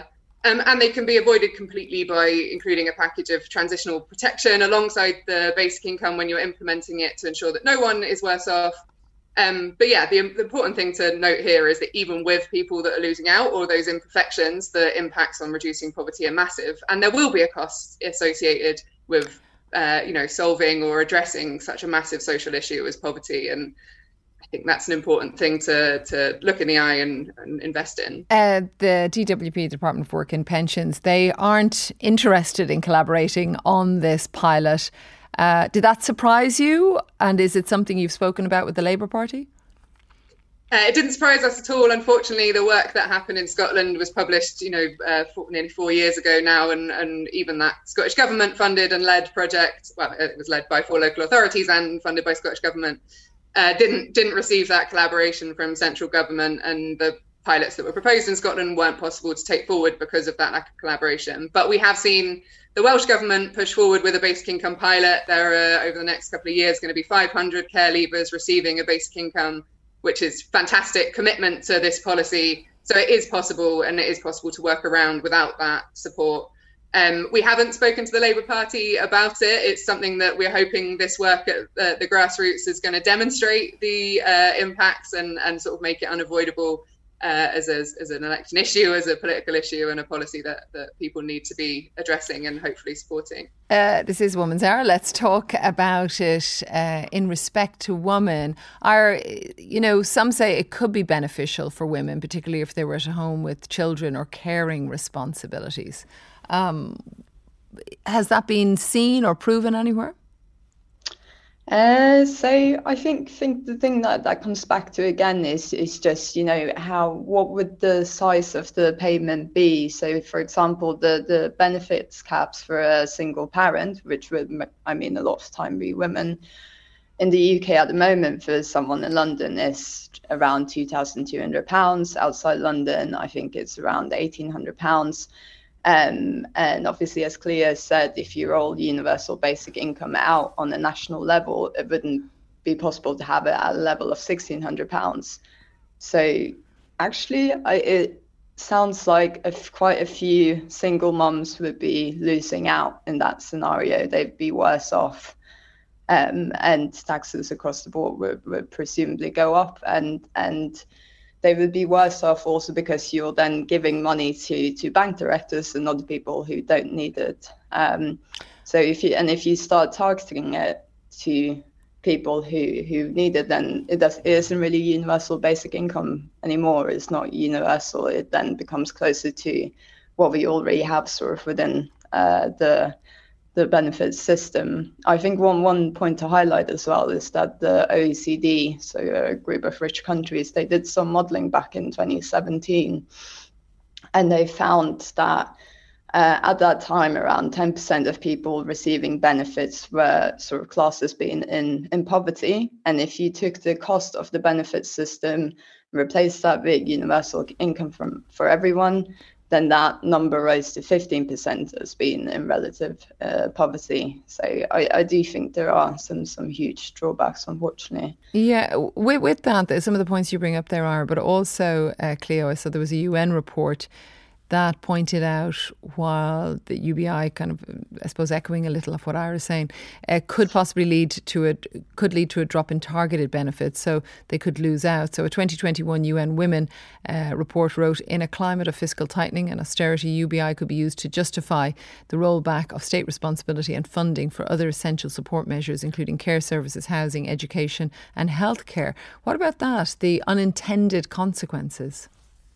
Um, and they can be avoided completely by including a package of transitional protection alongside the basic income when you're implementing it to ensure that no one is worse off. Um, but yeah, the, the important thing to note here is that even with people that are losing out or those imperfections, the impacts on reducing poverty are massive. And there will be a cost associated with, uh, you know, solving or addressing such a massive social issue as poverty. And I think that's an important thing to, to look in the eye and, and invest in. Uh, the D W P, Department of Work and Pensions, they aren't interested in collaborating on this pilot. Uh, did that surprise you? And is it something you've spoken about with the Labour Party? Uh, it didn't surprise us at all. Unfortunately, the work that happened in Scotland was published, you know, uh, four, nearly four years ago now, and, and even that Scottish Government funded and led project, well, it was led by four local authorities and funded by Scottish Government, uh, didn't didn't receive that collaboration from central government, and the pilots that were proposed in Scotland weren't possible to take forward because of that lack of collaboration. But we have seen the Welsh Government push forward with a basic income pilot. There are, over the next couple of years, going to be five hundred care leavers receiving a basic income, which is fantastic commitment to this policy. So it is possible, and it is possible to work around without that support. Um, we haven't spoken to the Labour Party about it. It's something that we're hoping this work at uh, the grassroots is going to demonstrate the uh, impacts and, and sort of make it unavoidable uh, as, a, as an election issue, as a political issue, and a policy that, that people need to be addressing and hopefully supporting. Uh, this is Woman's Hour. Let's talk about it uh, in respect to women. Are, you know, some say it could be beneficial for women, particularly if they were at home with children or caring responsibilities. Um, has that been seen or proven anywhere? Uh, so I think think the thing that, that comes back to again is is just, you know, how what would the size of the payment be? So, for example, the the benefits caps for a single parent, which would, I mean, a lot of time be women in the U K at the moment, for someone in London is around two thousand two hundred pounds. Outside London, I think it's around eighteen hundred pounds. Um, and obviously, as Cleo said, if you roll universal basic income out on a national level, it wouldn't be possible to have it at a level of sixteen hundred pounds. So actually, I, it sounds like a, quite a few single mums would be losing out in that scenario. They'd be worse off. Um, and taxes across the board would, would presumably go up, and and they would be worse off also because you're then giving money to to bank directors and other people who don't need it. Um, so if you and if you start targeting it to people who who need it, then it does it isn't really universal basic income anymore. It's not universal. It then becomes closer to what we already have sort of within uh, the the benefits system. I think one one point to highlight as well is that the O E C D, so a group of rich countries, they did some modeling back in twenty seventeen, and they found that uh, at that time around ten percent of people receiving benefits were sort of classed as being in, in poverty. And if you took the cost of the benefits system, replaced that with universal income from, for everyone, then that number rose to fifteen percent as being in relative uh, poverty. So I, I do think there are some some huge drawbacks, unfortunately. Yeah, with, with that, some of the points you bring up there are, but also, uh, Cleo, so there was a U N report that pointed out, while the U B I kind of, I suppose, echoing a little of what Ira is saying, uh, could possibly lead to a could lead to a drop in targeted benefits, so they could lose out. So a twenty twenty-one U N Women uh, report wrote, in a climate of fiscal tightening and austerity, U B I could be used to justify the rollback of state responsibility and funding for other essential support measures, including care services, housing, education and healthcare. What about that, the unintended consequences?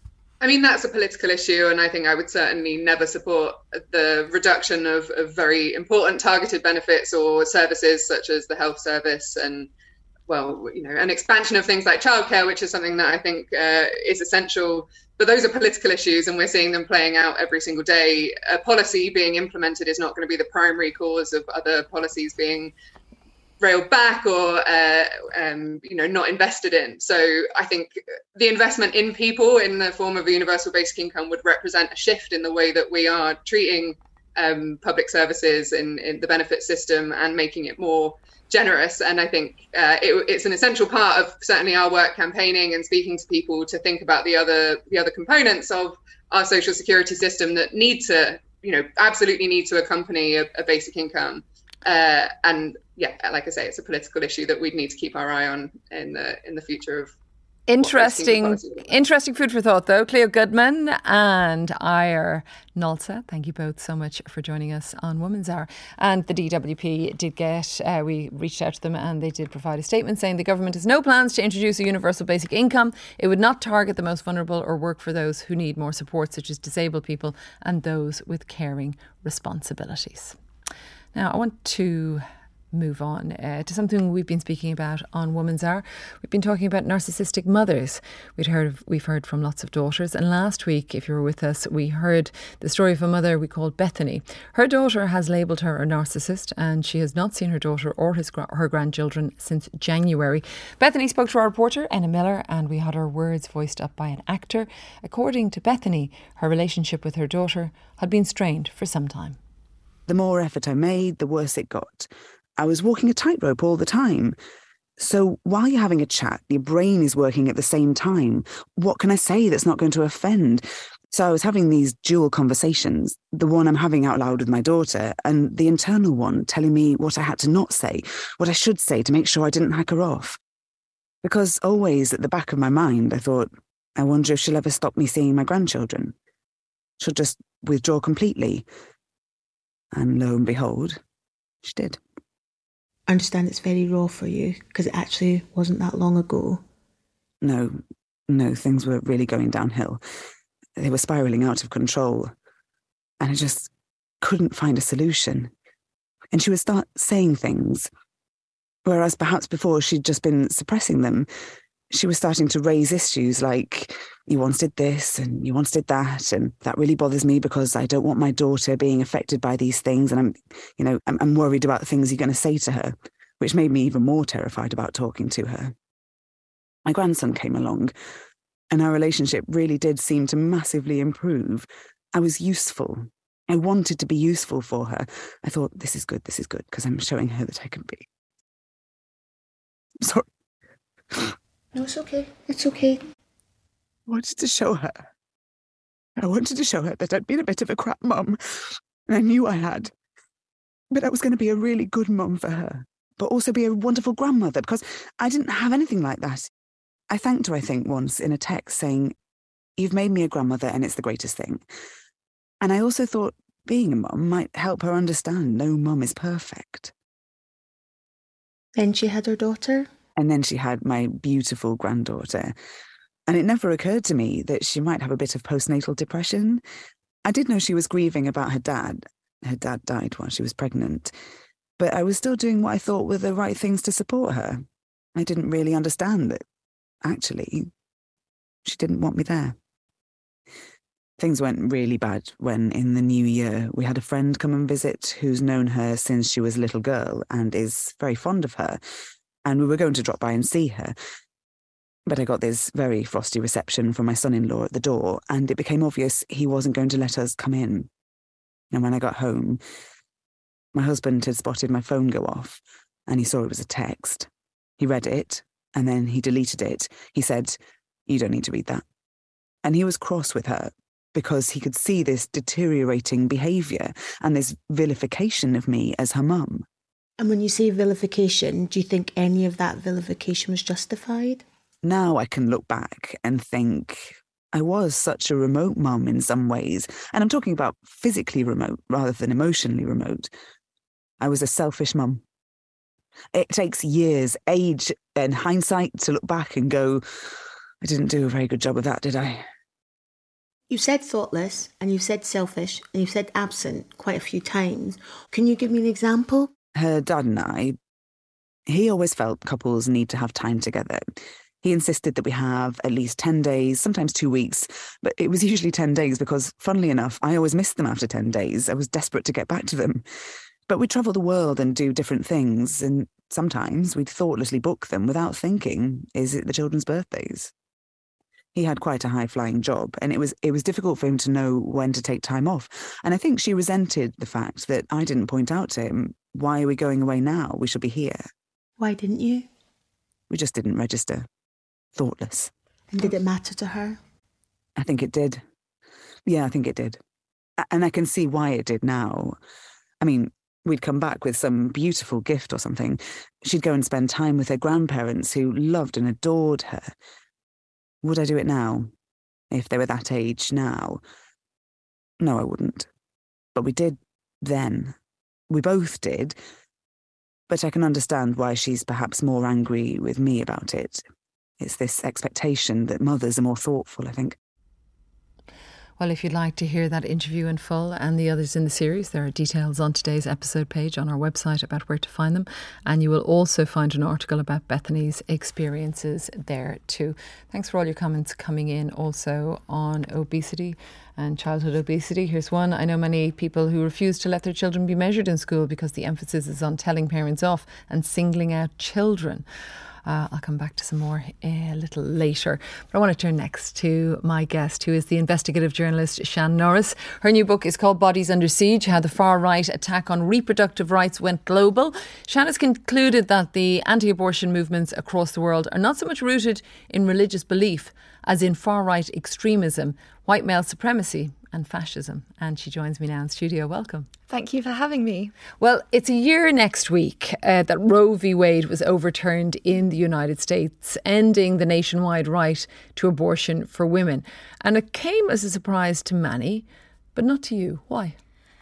I mean, that's a political issue, and I think I would certainly never support the reduction of, of very important targeted benefits or services such as the health service and, well, you know, an expansion of things like childcare, which is something that I think uh, is essential. But those are political issues, and we're seeing them playing out every single day. A policy being implemented is not going to be the primary cause of other policies being railed back or uh, um, you know, not invested in. So I think the investment in people in the form of a universal basic income would represent a shift in the way that we are treating um, public services in, in the benefit system and making it more generous. And I think uh, it, it's an essential part of certainly our work campaigning and speaking to people to think about the other the other components of our social security system that need to, you know, absolutely need to accompany a, a basic income. Uh, and yeah, like I say, it's a political issue that we'd need to keep our eye on in the in the future of. Interesting, interesting food for thought, though. Cleo Goodman and Ire Nolsa, thank you both so much for joining us on Women's Hour. And the D W P did get, uh, we reached out to them and they did provide a statement saying the government has no plans to introduce a universal basic income. It would not target the most vulnerable or work for those who need more support, such as disabled people and those with caring responsibilities. Now, I want to move on uh, to something we've been speaking about on Women's Hour. We've been talking about narcissistic mothers. We'd heard of, we've heard from lots of daughters, and last week, if you were with us, we heard the story of a mother we called Bethany. Her daughter has labelled her a narcissist, and she has not seen her daughter or his her grandchildren since January. Bethany spoke to our reporter Enna Miller, and we had her words voiced up by an actor. According to Bethany, her relationship with her daughter had been strained for some time. The more effort I made, the worse it got. I was walking a tightrope all the time. So while you're having a chat, your brain is working at the same time. What can I say that's not going to offend? So I was having these dual conversations, the one I'm having out loud with my daughter and the internal one telling me what I had to not say, what I should say to make sure I didn't hack her off. Because always at the back of my mind, I thought, I wonder if she'll ever stop me seeing my grandchildren. She'll just withdraw completely. And lo and behold, she did. I understand it's very raw for you because it actually wasn't that long ago. No, no, things were really going downhill. They were spiralling out of control. And I just couldn't find a solution. And she would start saying things, whereas perhaps before she'd just been suppressing them. She was starting to raise issues like, you once did this and you once did that, and that really bothers me because I don't want my daughter being affected by these things, and I'm, you know, I'm, I'm worried about the things you're going to say to her, which made me even more terrified about talking to her. My grandson came along, and our relationship really did seem to massively improve. I was useful. I wanted to be useful for her. I thought, this is good, this is good, because I'm showing her that I can be. Sorry. No, it's okay. It's okay. I wanted to show her. I wanted to show her that I'd been a bit of a crap mum, and I knew I had. But I was going to be a really good mum for her, but also be a wonderful grandmother, because I didn't have anything like that. I thanked her, I think, once in a text saying, you've made me a grandmother and it's the greatest thing. And I also thought being a mum might help her understand no mum is perfect. Then she had her daughter? And then she had my beautiful granddaughter. And it never occurred to me that she might have a bit of postnatal depression. I did know she was grieving about her dad. Her dad died while she was pregnant. But I was still doing what I thought were the right things to support her. I didn't really understand that, actually, she didn't want me there. Things went really bad when, in the new year, we had a friend come and visit who's known her since she was a little girl and is very fond of her. And we were going to drop by and see her. But I got this very frosty reception from my son-in-law at the door, and it became obvious he wasn't going to let us come in. And when I got home, my husband had spotted my phone go off, and he saw it was a text. He read it, and then he deleted it. He said, you don't need to read that. And he was cross with her because he could see this deteriorating behaviour and this vilification of me as her mum. And when you say vilification, do you think any of that vilification was justified? Now I can look back and think I was such a remote mum in some ways. And I'm talking about physically remote rather than emotionally remote. I was a selfish mum. It takes years, age and hindsight to look back and go, I didn't do a very good job of that, did I? You've said thoughtless and you've said selfish and you've said absent quite a few times. Can you give me an example? Her dad and I, he always felt couples need to have time together. He insisted that we have at least ten days, sometimes two weeks, but it was usually ten days because, funnily enough, I always missed them after ten days. I was desperate to get back to them. But we'd travel the world and do different things, and sometimes we'd thoughtlessly book them without thinking, is it the children's birthdays? He had quite a high-flying job, and it was it was difficult for him to know when to take time off. And I think she resented the fact that I didn't point out to him, why are we going away now? We should be here. Why didn't you? We just didn't register. Thoughtless. And did it matter to her? I think it did. Yeah, I think it did. And I can see why it did now. I mean, we'd come back with some beautiful gift or something. She'd go and spend time with her grandparents who loved and adored her. Would I do it now? If they were that age now? No, I wouldn't. But we did then. We both did. But I can understand why she's perhaps more angry with me about it. It's this expectation that mothers are more thoughtful, I think. Well, if you'd like to hear that interview in full and the others in the series, there are details on today's episode page on our website about where to find them. And you will also find an article about Bethany's experiences there too. Thanks for all your comments coming in also on obesity and childhood obesity. Here's one. I know many people who refuse to let their children be measured in school because the emphasis is on telling parents off and singling out children. Uh, I'll come back to some more a little later. But I want to turn next to my guest, who is the investigative journalist Sian Norris. Her new book is called Bodies Under Siege, How the Far-Right Attack on Reproductive Rights Went Global. Sian has concluded that the anti-abortion movements across the world are not so much rooted in religious belief as in far-right extremism, white male supremacy and fascism. And she joins me now in studio. Welcome. Thank you for having me. Well, it's a year next week uh, that Roe v. Wade was overturned in the United States, ending the nationwide right to abortion for women. And it came as a surprise to many, but not to you. Why?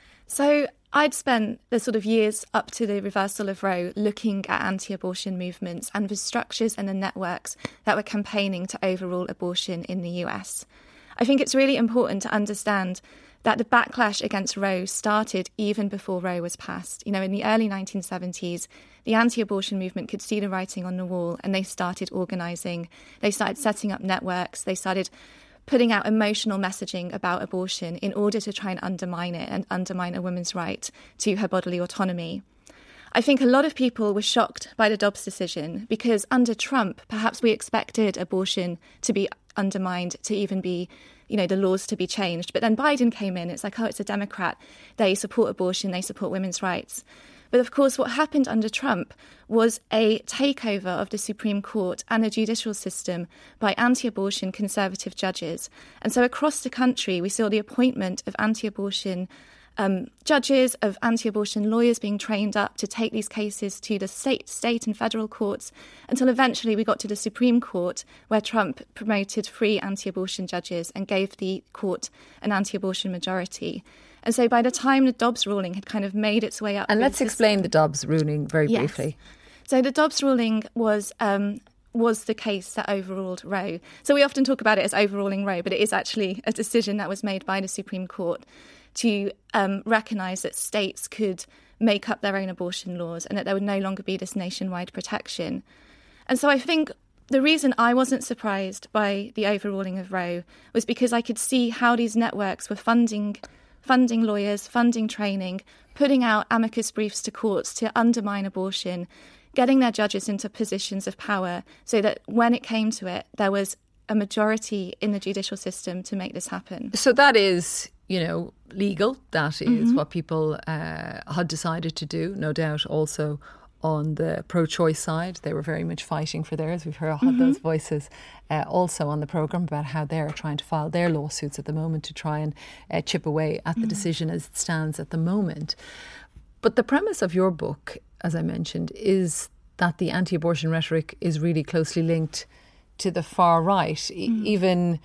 So I'd spent the sort of years up to the reversal of Roe looking at anti-abortion movements and the structures and the networks that were campaigning to overrule abortion in the U S. I think it's really important to understand that the backlash against Roe started even before Roe was passed. You know, in the early nineteen seventies, the anti-abortion movement could see the writing on the wall and they started organising. They started setting up networks. They started putting out emotional messaging about abortion in order to try and undermine it and undermine a woman's right to her bodily autonomy. I think a lot of people were shocked by the Dobbs decision because under Trump, perhaps we expected abortion to be undermined, to even be, you know, the laws to be changed. But then Biden came in. It's like, oh, it's a Democrat. They support abortion. They support women's rights. But of course, what happened under Trump was a takeover of the Supreme Court and the judicial system by anti-abortion conservative judges. And so across the country, we saw the appointment of anti-abortion Um, judges, of anti-abortion lawyers being trained up to take these cases to the state, state and federal courts until eventually we got to the Supreme Court, where Trump promoted free anti-abortion judges and gave the court an anti-abortion majority. And so by the time the Dobbs ruling had kind of made its way up... And let's explain the Dobbs ruling very yes. briefly. So the Dobbs ruling was... Um, was the case that overruled Roe. So we often talk about it as overruling Roe, but it is actually a decision that was made by the Supreme Court to um, recognise that states could make up their own abortion laws and that there would no longer be this nationwide protection. And so I think the reason I wasn't surprised by the overruling of Roe was because I could see how these networks were funding funding lawyers, funding training, putting out amicus briefs to courts to undermine abortion, getting their judges into positions of power so that when it came to it, there was a majority in the judicial system to make this happen. So that is, you know, legal. That is Mm-hmm. what people uh, had decided to do, no doubt also on the pro-choice side. They were very much fighting for theirs. We've heard Mm-hmm. those voices uh, also on the programme about how they're trying to file their lawsuits at the moment to try and uh, chip away at the Mm-hmm. decision as it stands at the moment. But the premise of your book, as I mentioned, is that the anti-abortion rhetoric is really closely linked to the far right, mm. e- even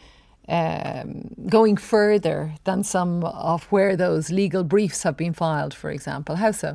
um, going further than some of where those legal briefs have been filed, for example. How so?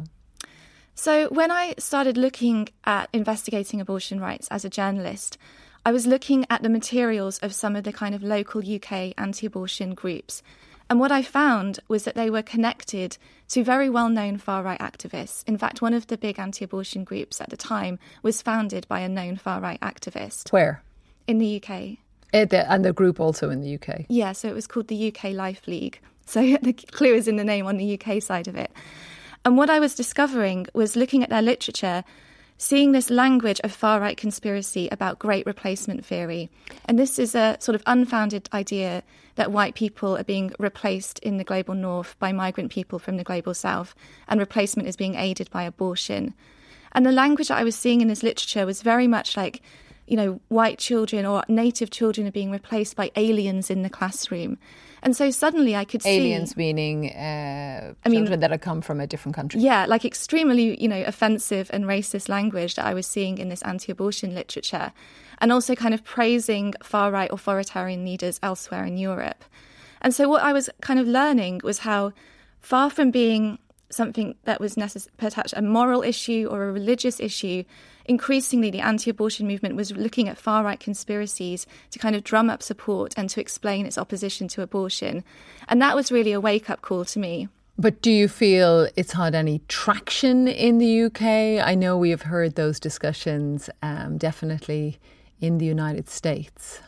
So when I started looking at investigating abortion rights as a journalist, I was looking at the materials of some of the kind of local U K anti-abortion groups. And what I found was that they were connected to very well-known far-right activists. In fact, one of the big anti-abortion groups at the time was founded by a known far-right activist. Where? In the U K. Uh, the, and the group also in the U K? Yeah, so it was called the U K Life League. So the clue is in the name on the U K side of it. And what I was discovering was looking at their literature, seeing this language of far-right conspiracy about great replacement theory. And this is a sort of unfounded idea that white people are being replaced in the global north by migrant people from the global south, and replacement is being aided by abortion. And the language that I was seeing in this literature was very much like, you know, white children or native children are being replaced by aliens in the classroom. And so suddenly I could see... Aliens meaning uh, I mean, children that had come from a different country. Yeah, like extremely, you know, offensive and racist language that I was seeing in this anti-abortion literature. And also kind of praising far-right authoritarian leaders elsewhere in Europe. And so what I was kind of learning was how far from being something that was necess- perhaps a moral issue or a religious issue, increasingly the anti-abortion movement was looking at far-right conspiracies to kind of drum up support and to explain its opposition to abortion. And that was really a wake-up call to me. But do you feel it's had any traction in the U K? I know we have heard those discussions um, definitely in the United States.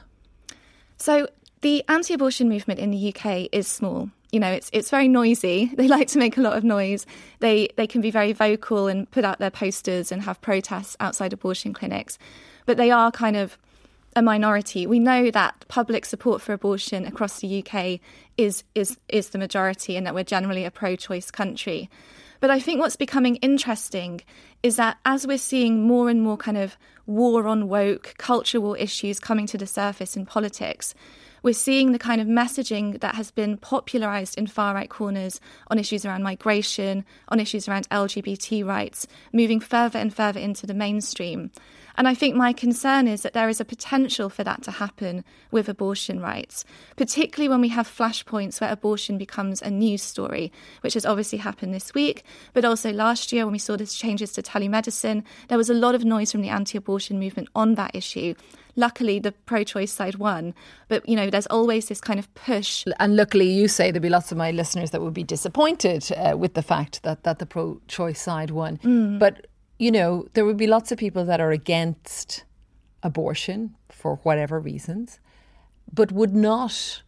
So the anti-abortion movement in the U K is small. You know, it's it's very noisy. They like to make a lot of noise. They they can be very vocal and put out their posters and have protests outside abortion clinics. But they are kind of a minority. We know that public support for abortion across the U K is is is the majority, and that we're generally a pro-choice country. But I think what's becoming interesting is that as we're seeing more and more kind of war on woke, culture war issues coming to the surface in politics, we're seeing the kind of messaging that has been popularised in far-right corners on issues around migration, on issues around L G B T rights, moving further and further into the mainstream. And I think my concern is that there is a potential for that to happen with abortion rights, particularly when we have flashpoints where abortion becomes a news story, which has obviously happened this week. But also last year when we saw these changes to telemedicine, there was a lot of noise from the anti-abortion movement on that issue. Luckily, the pro-choice side won. But, you know, there's always this kind of push. And luckily, you say there'll be lots of my listeners that would be disappointed uh, with the fact that, that the pro-choice side won. Mm. But, you know, there would be lots of people that are against abortion for whatever reasons, but would not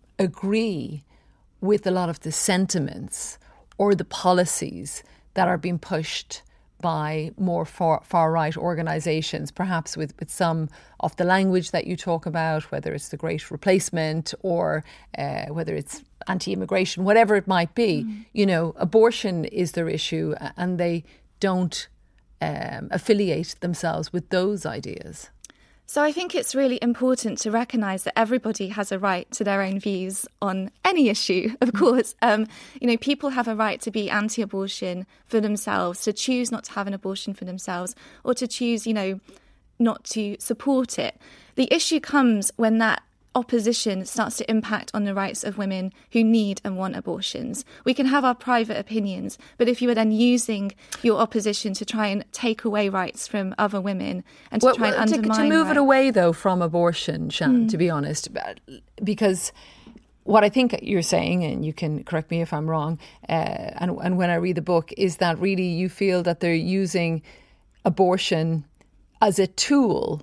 agree with a lot of the sentiments or the policies that are being pushed by more far, far-right organisations, perhaps with, with some of the language that you talk about, whether it's the Great Replacement or uh, whether it's anti-immigration, whatever it might be. Mm. You know, abortion is their issue and they don't um, affiliate themselves with those ideas. So I think it's really important to recognise that everybody has a right to their own views on any issue, of course. Um, you know, people have a right to be anti-abortion for themselves, to choose not to have an abortion for themselves, or to choose, you know, not to support it. The issue comes when that opposition starts to impact on the rights of women who need and want abortions. We can have our private opinions, but if you are then using your opposition to try and take away rights from other women and to well, try and well, undermine to, to move rights. it away, though, from abortion, Shan, mm. to be honest, because what I think you're saying, and you can correct me if I'm wrong, uh, and, and when I read the book, is that really you feel that they're using abortion as a tool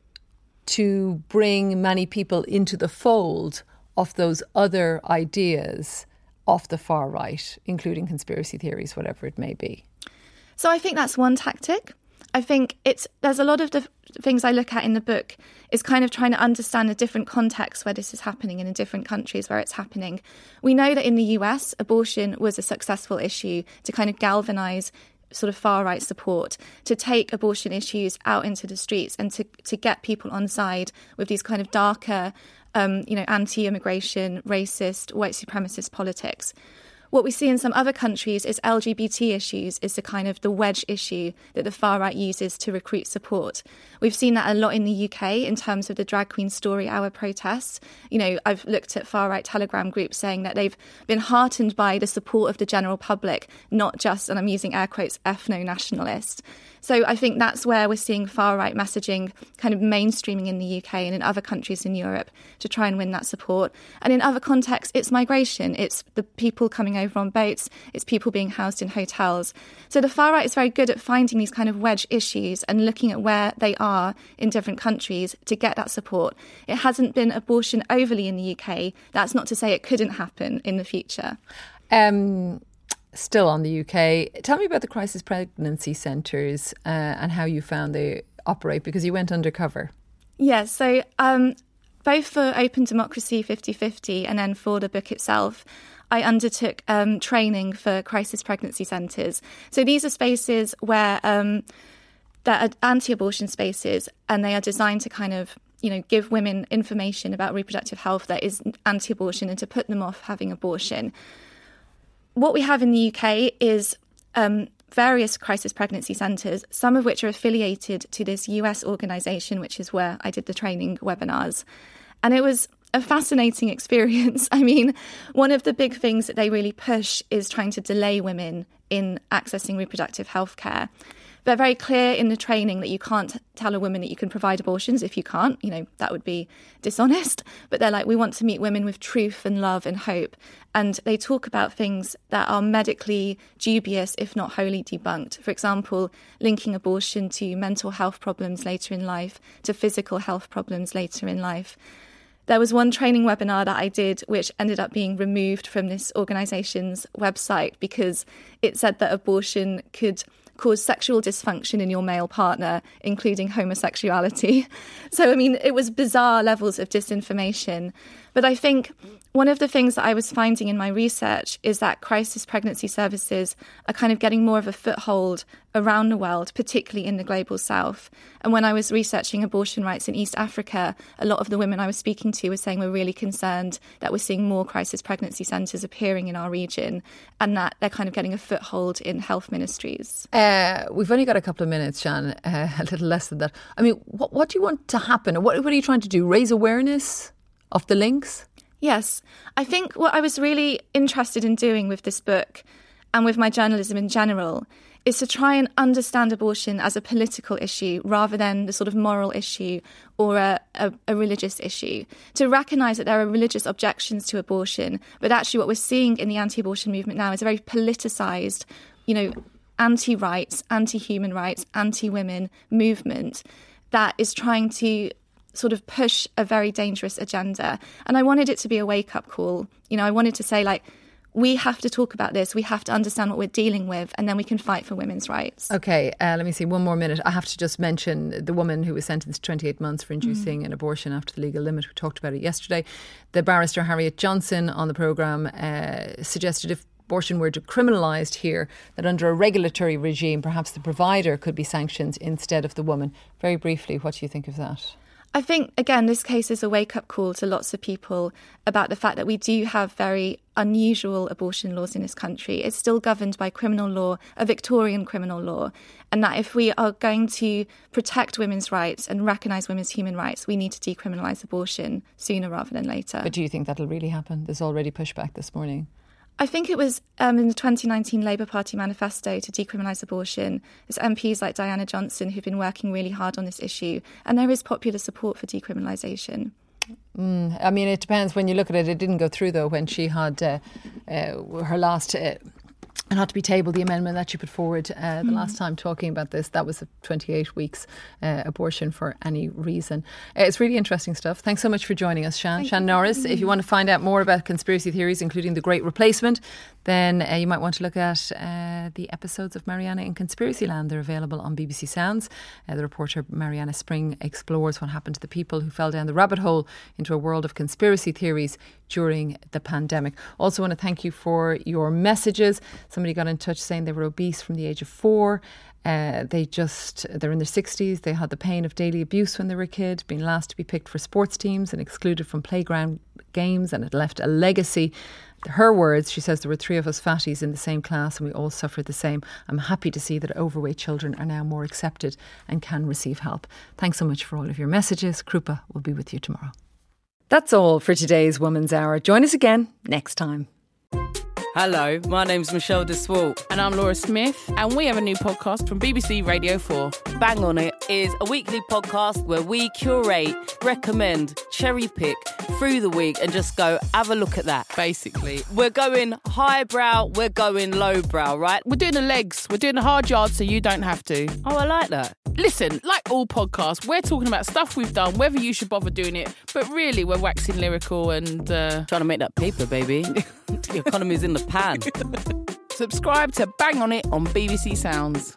to bring many people into the fold of those other ideas of the far right, including conspiracy theories, whatever it may be. So I think that's one tactic. I think it's there's a lot of the things I look at in the book is kind of trying to understand the different contexts where this is happening and in different countries where it's happening. We know that in the U S, abortion was a successful issue to kind of galvanise sort of far-right support, to take abortion issues out into the streets and to, to get people on side with these kind of darker, um, you know, anti-immigration, racist, white supremacist politics. What we see in some other countries is L G B T issues is the kind of the wedge issue that the far right uses to recruit support. We've seen that a lot in the U K in terms of the Drag Queen Story Hour protests. You know, I've looked at far right Telegram groups saying that they've been heartened by the support of the general public, not just, and I'm using air quotes, ethno-nationalist. So I think that's where we're seeing far-right messaging kind of mainstreaming in the U K and in other countries in Europe to try and win that support. And in other contexts, it's migration. It's the people coming over on boats. It's people being housed in hotels. So the far-right is very good at finding these kind of wedge issues and looking at where they are in different countries to get that support. It hasn't been abortion overly in the U K. That's not to say it couldn't happen in the future. Um... still on the U K. Tell me about the crisis pregnancy centres uh, and how you found they operate, because you went undercover. Yeah, so um, both for Open Democracy fifty fifty and then for the book itself, I undertook um, training for crisis pregnancy centres. So these are spaces where um, that are anti-abortion spaces, and they are designed to kind of, you know, give women information about reproductive health that is anti-abortion and to put them off having abortion. What we have in the U K is um, various crisis pregnancy centres, some of which are affiliated to this U S organisation, which is where I did the training webinars. And it was a fascinating experience. I mean, one of the big things that they really push is trying to delay women in accessing reproductive health care. They're very clear in the training that you can't tell a woman that you can provide abortions if you can't. You know, that would be dishonest. But they're like, we want to meet women with truth and love and hope. And they talk about things that are medically dubious, if not wholly debunked. For example, linking abortion to mental health problems later in life, to physical health problems later in life. There was one training webinar that I did which ended up being removed from this organisation's website because it said that abortion could cause sexual dysfunction in your male partner, including homosexuality. So, I mean, it was bizarre levels of disinformation. But I think one of the things that I was finding in my research is that crisis pregnancy services are kind of getting more of a foothold around the world, particularly in the global south. And when I was researching abortion rights in East Africa, a lot of the women I was speaking to were saying we're really concerned that we're seeing more crisis pregnancy centres appearing in our region and that they're kind of getting a foothold in health ministries. Uh, we've only got a couple of minutes, Jan, uh, a little less than that. I mean, what, what do you want to happen? What, what are you trying to do? Raise awareness of the links? Yes. I think what I was really interested in doing with this book and with my journalism in general is to try and understand abortion as a political issue rather than the sort of moral issue or a, a, a religious issue. To recognise that there are religious objections to abortion, but actually what we're seeing in the anti-abortion movement now is a very politicised, you know, anti-rights, anti-human rights, anti-women movement that is trying to sort of push a very dangerous agenda. And I wanted it to be a wake-up call. You know, I wanted to say, like, we have to talk about this. We have to understand what we're dealing with, and then we can fight for women's rights. OK, uh, let me see, one more minute. I have to just mention the woman who was sentenced to twenty-eight months for inducing mm. an abortion after the legal limit. We talked about it yesterday. The barrister Harriet Johnson on the programme uh, suggested if abortion were decriminalised here, that under a regulatory regime, perhaps the provider could be sanctioned instead of the woman. Very briefly, what do you think of that? I think, again, this case is a wake-up call to lots of people about the fact that we do have very unusual abortion laws in this country. It's still governed by criminal law, a Victorian criminal law, and that if we are going to protect women's rights and recognise women's human rights, we need to decriminalise abortion sooner rather than later. But do you think that'll really happen? There's already pushback this morning. I think it was um, in the twenty nineteen Labour Party manifesto to decriminalise abortion. There's M Ps like Diana Johnson who've been working really hard on this issue, and there is popular support for decriminalisation. Mm, I mean, it depends. When you look at it, it didn't go through, though, when she had uh, uh, her last... Uh, and had to be tabled, the amendment that you put forward uh, the mm. last time talking about this. That was a twenty-eight weeks uh, abortion for any reason. Uh, it's really interesting stuff. Thanks so much for joining us, Shan. Thank Shan you. Norris. If you want to find out more about conspiracy theories, including the Great Replacement, then uh, you might want to look at uh, the episodes of Mariana in Conspiracyland. They're available on B B C Sounds. Uh, the reporter Mariana Spring explores what happened to the people who fell down the rabbit hole into a world of conspiracy theories during the pandemic. Also want to thank you for your messages. Somebody got in touch saying they were obese from the age of four. Uh, they just, they're in their sixties. They had the pain of daily abuse when they were a kid, being last to be picked for sports teams and excluded from playground games, and it left a legacy. Her words, she says, there were three of us fatties in the same class and we all suffered the same. I'm happy to see that overweight children are now more accepted and can receive help. Thanks so much for all of your messages. Krupa will be with you tomorrow. That's all for today's Woman's Hour. Join us again next time. Hello, my name's Michelle de Swalt. And I'm Laura Smith, and we have a new podcast from B B C Radio four. Bang On It is a weekly podcast where we curate, recommend, cherry pick through the week and just go, have a look at that. Basically. We're going highbrow, we're going lowbrow, right? We're doing the legs, we're doing the hard yards so you don't have to. Oh, I like that. Listen, like all podcasts, we're talking about stuff we've done, whether you should bother doing it, but really we're waxing lyrical and... Uh... Trying to make that paper, baby. The economy's in the pan. Subscribe to Bang On It on B B C Sounds.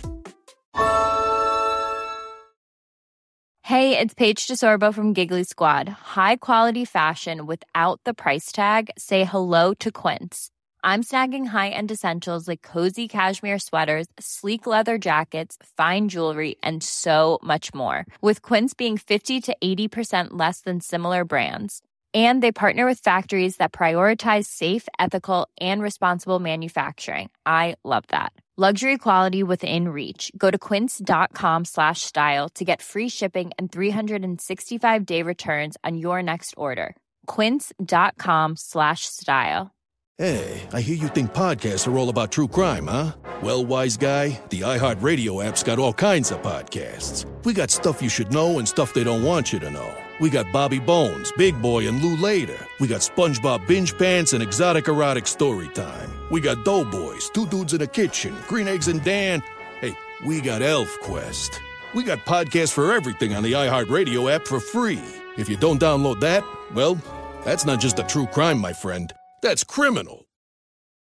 Hey, it's Paige DeSorbo from Giggly Squad. High quality fashion without the price tag. Say hello to Quince. I'm snagging high-end essentials like cozy cashmere sweaters, sleek leather jackets, fine jewelry, and so much more. With Quince being fifty to eighty percent less than similar brands. And they partner with factories that prioritize safe, ethical, and responsible manufacturing. I love that. Luxury quality within reach. Go to quince.com slash style to get free shipping and three sixty-five day returns on your next order. Quince.com slash style. Hey, I hear you think podcasts are all about true crime, huh? Well, wise guy, the iHeartRadio app's got all kinds of podcasts. We got stuff you should know and stuff they don't want you to know. We got Bobby Bones, Big Boy, and Lou Later. We got SpongeBob Binge Pants and Exotic Erotic Story Time. We got Doughboys, Two Dudes in a Kitchen, Green Eggs and Dan. Hey, we got Elf Quest. We got podcasts for everything on the iHeartRadio app for free. If you don't download that, well, that's not just a true crime, my friend. That's criminal.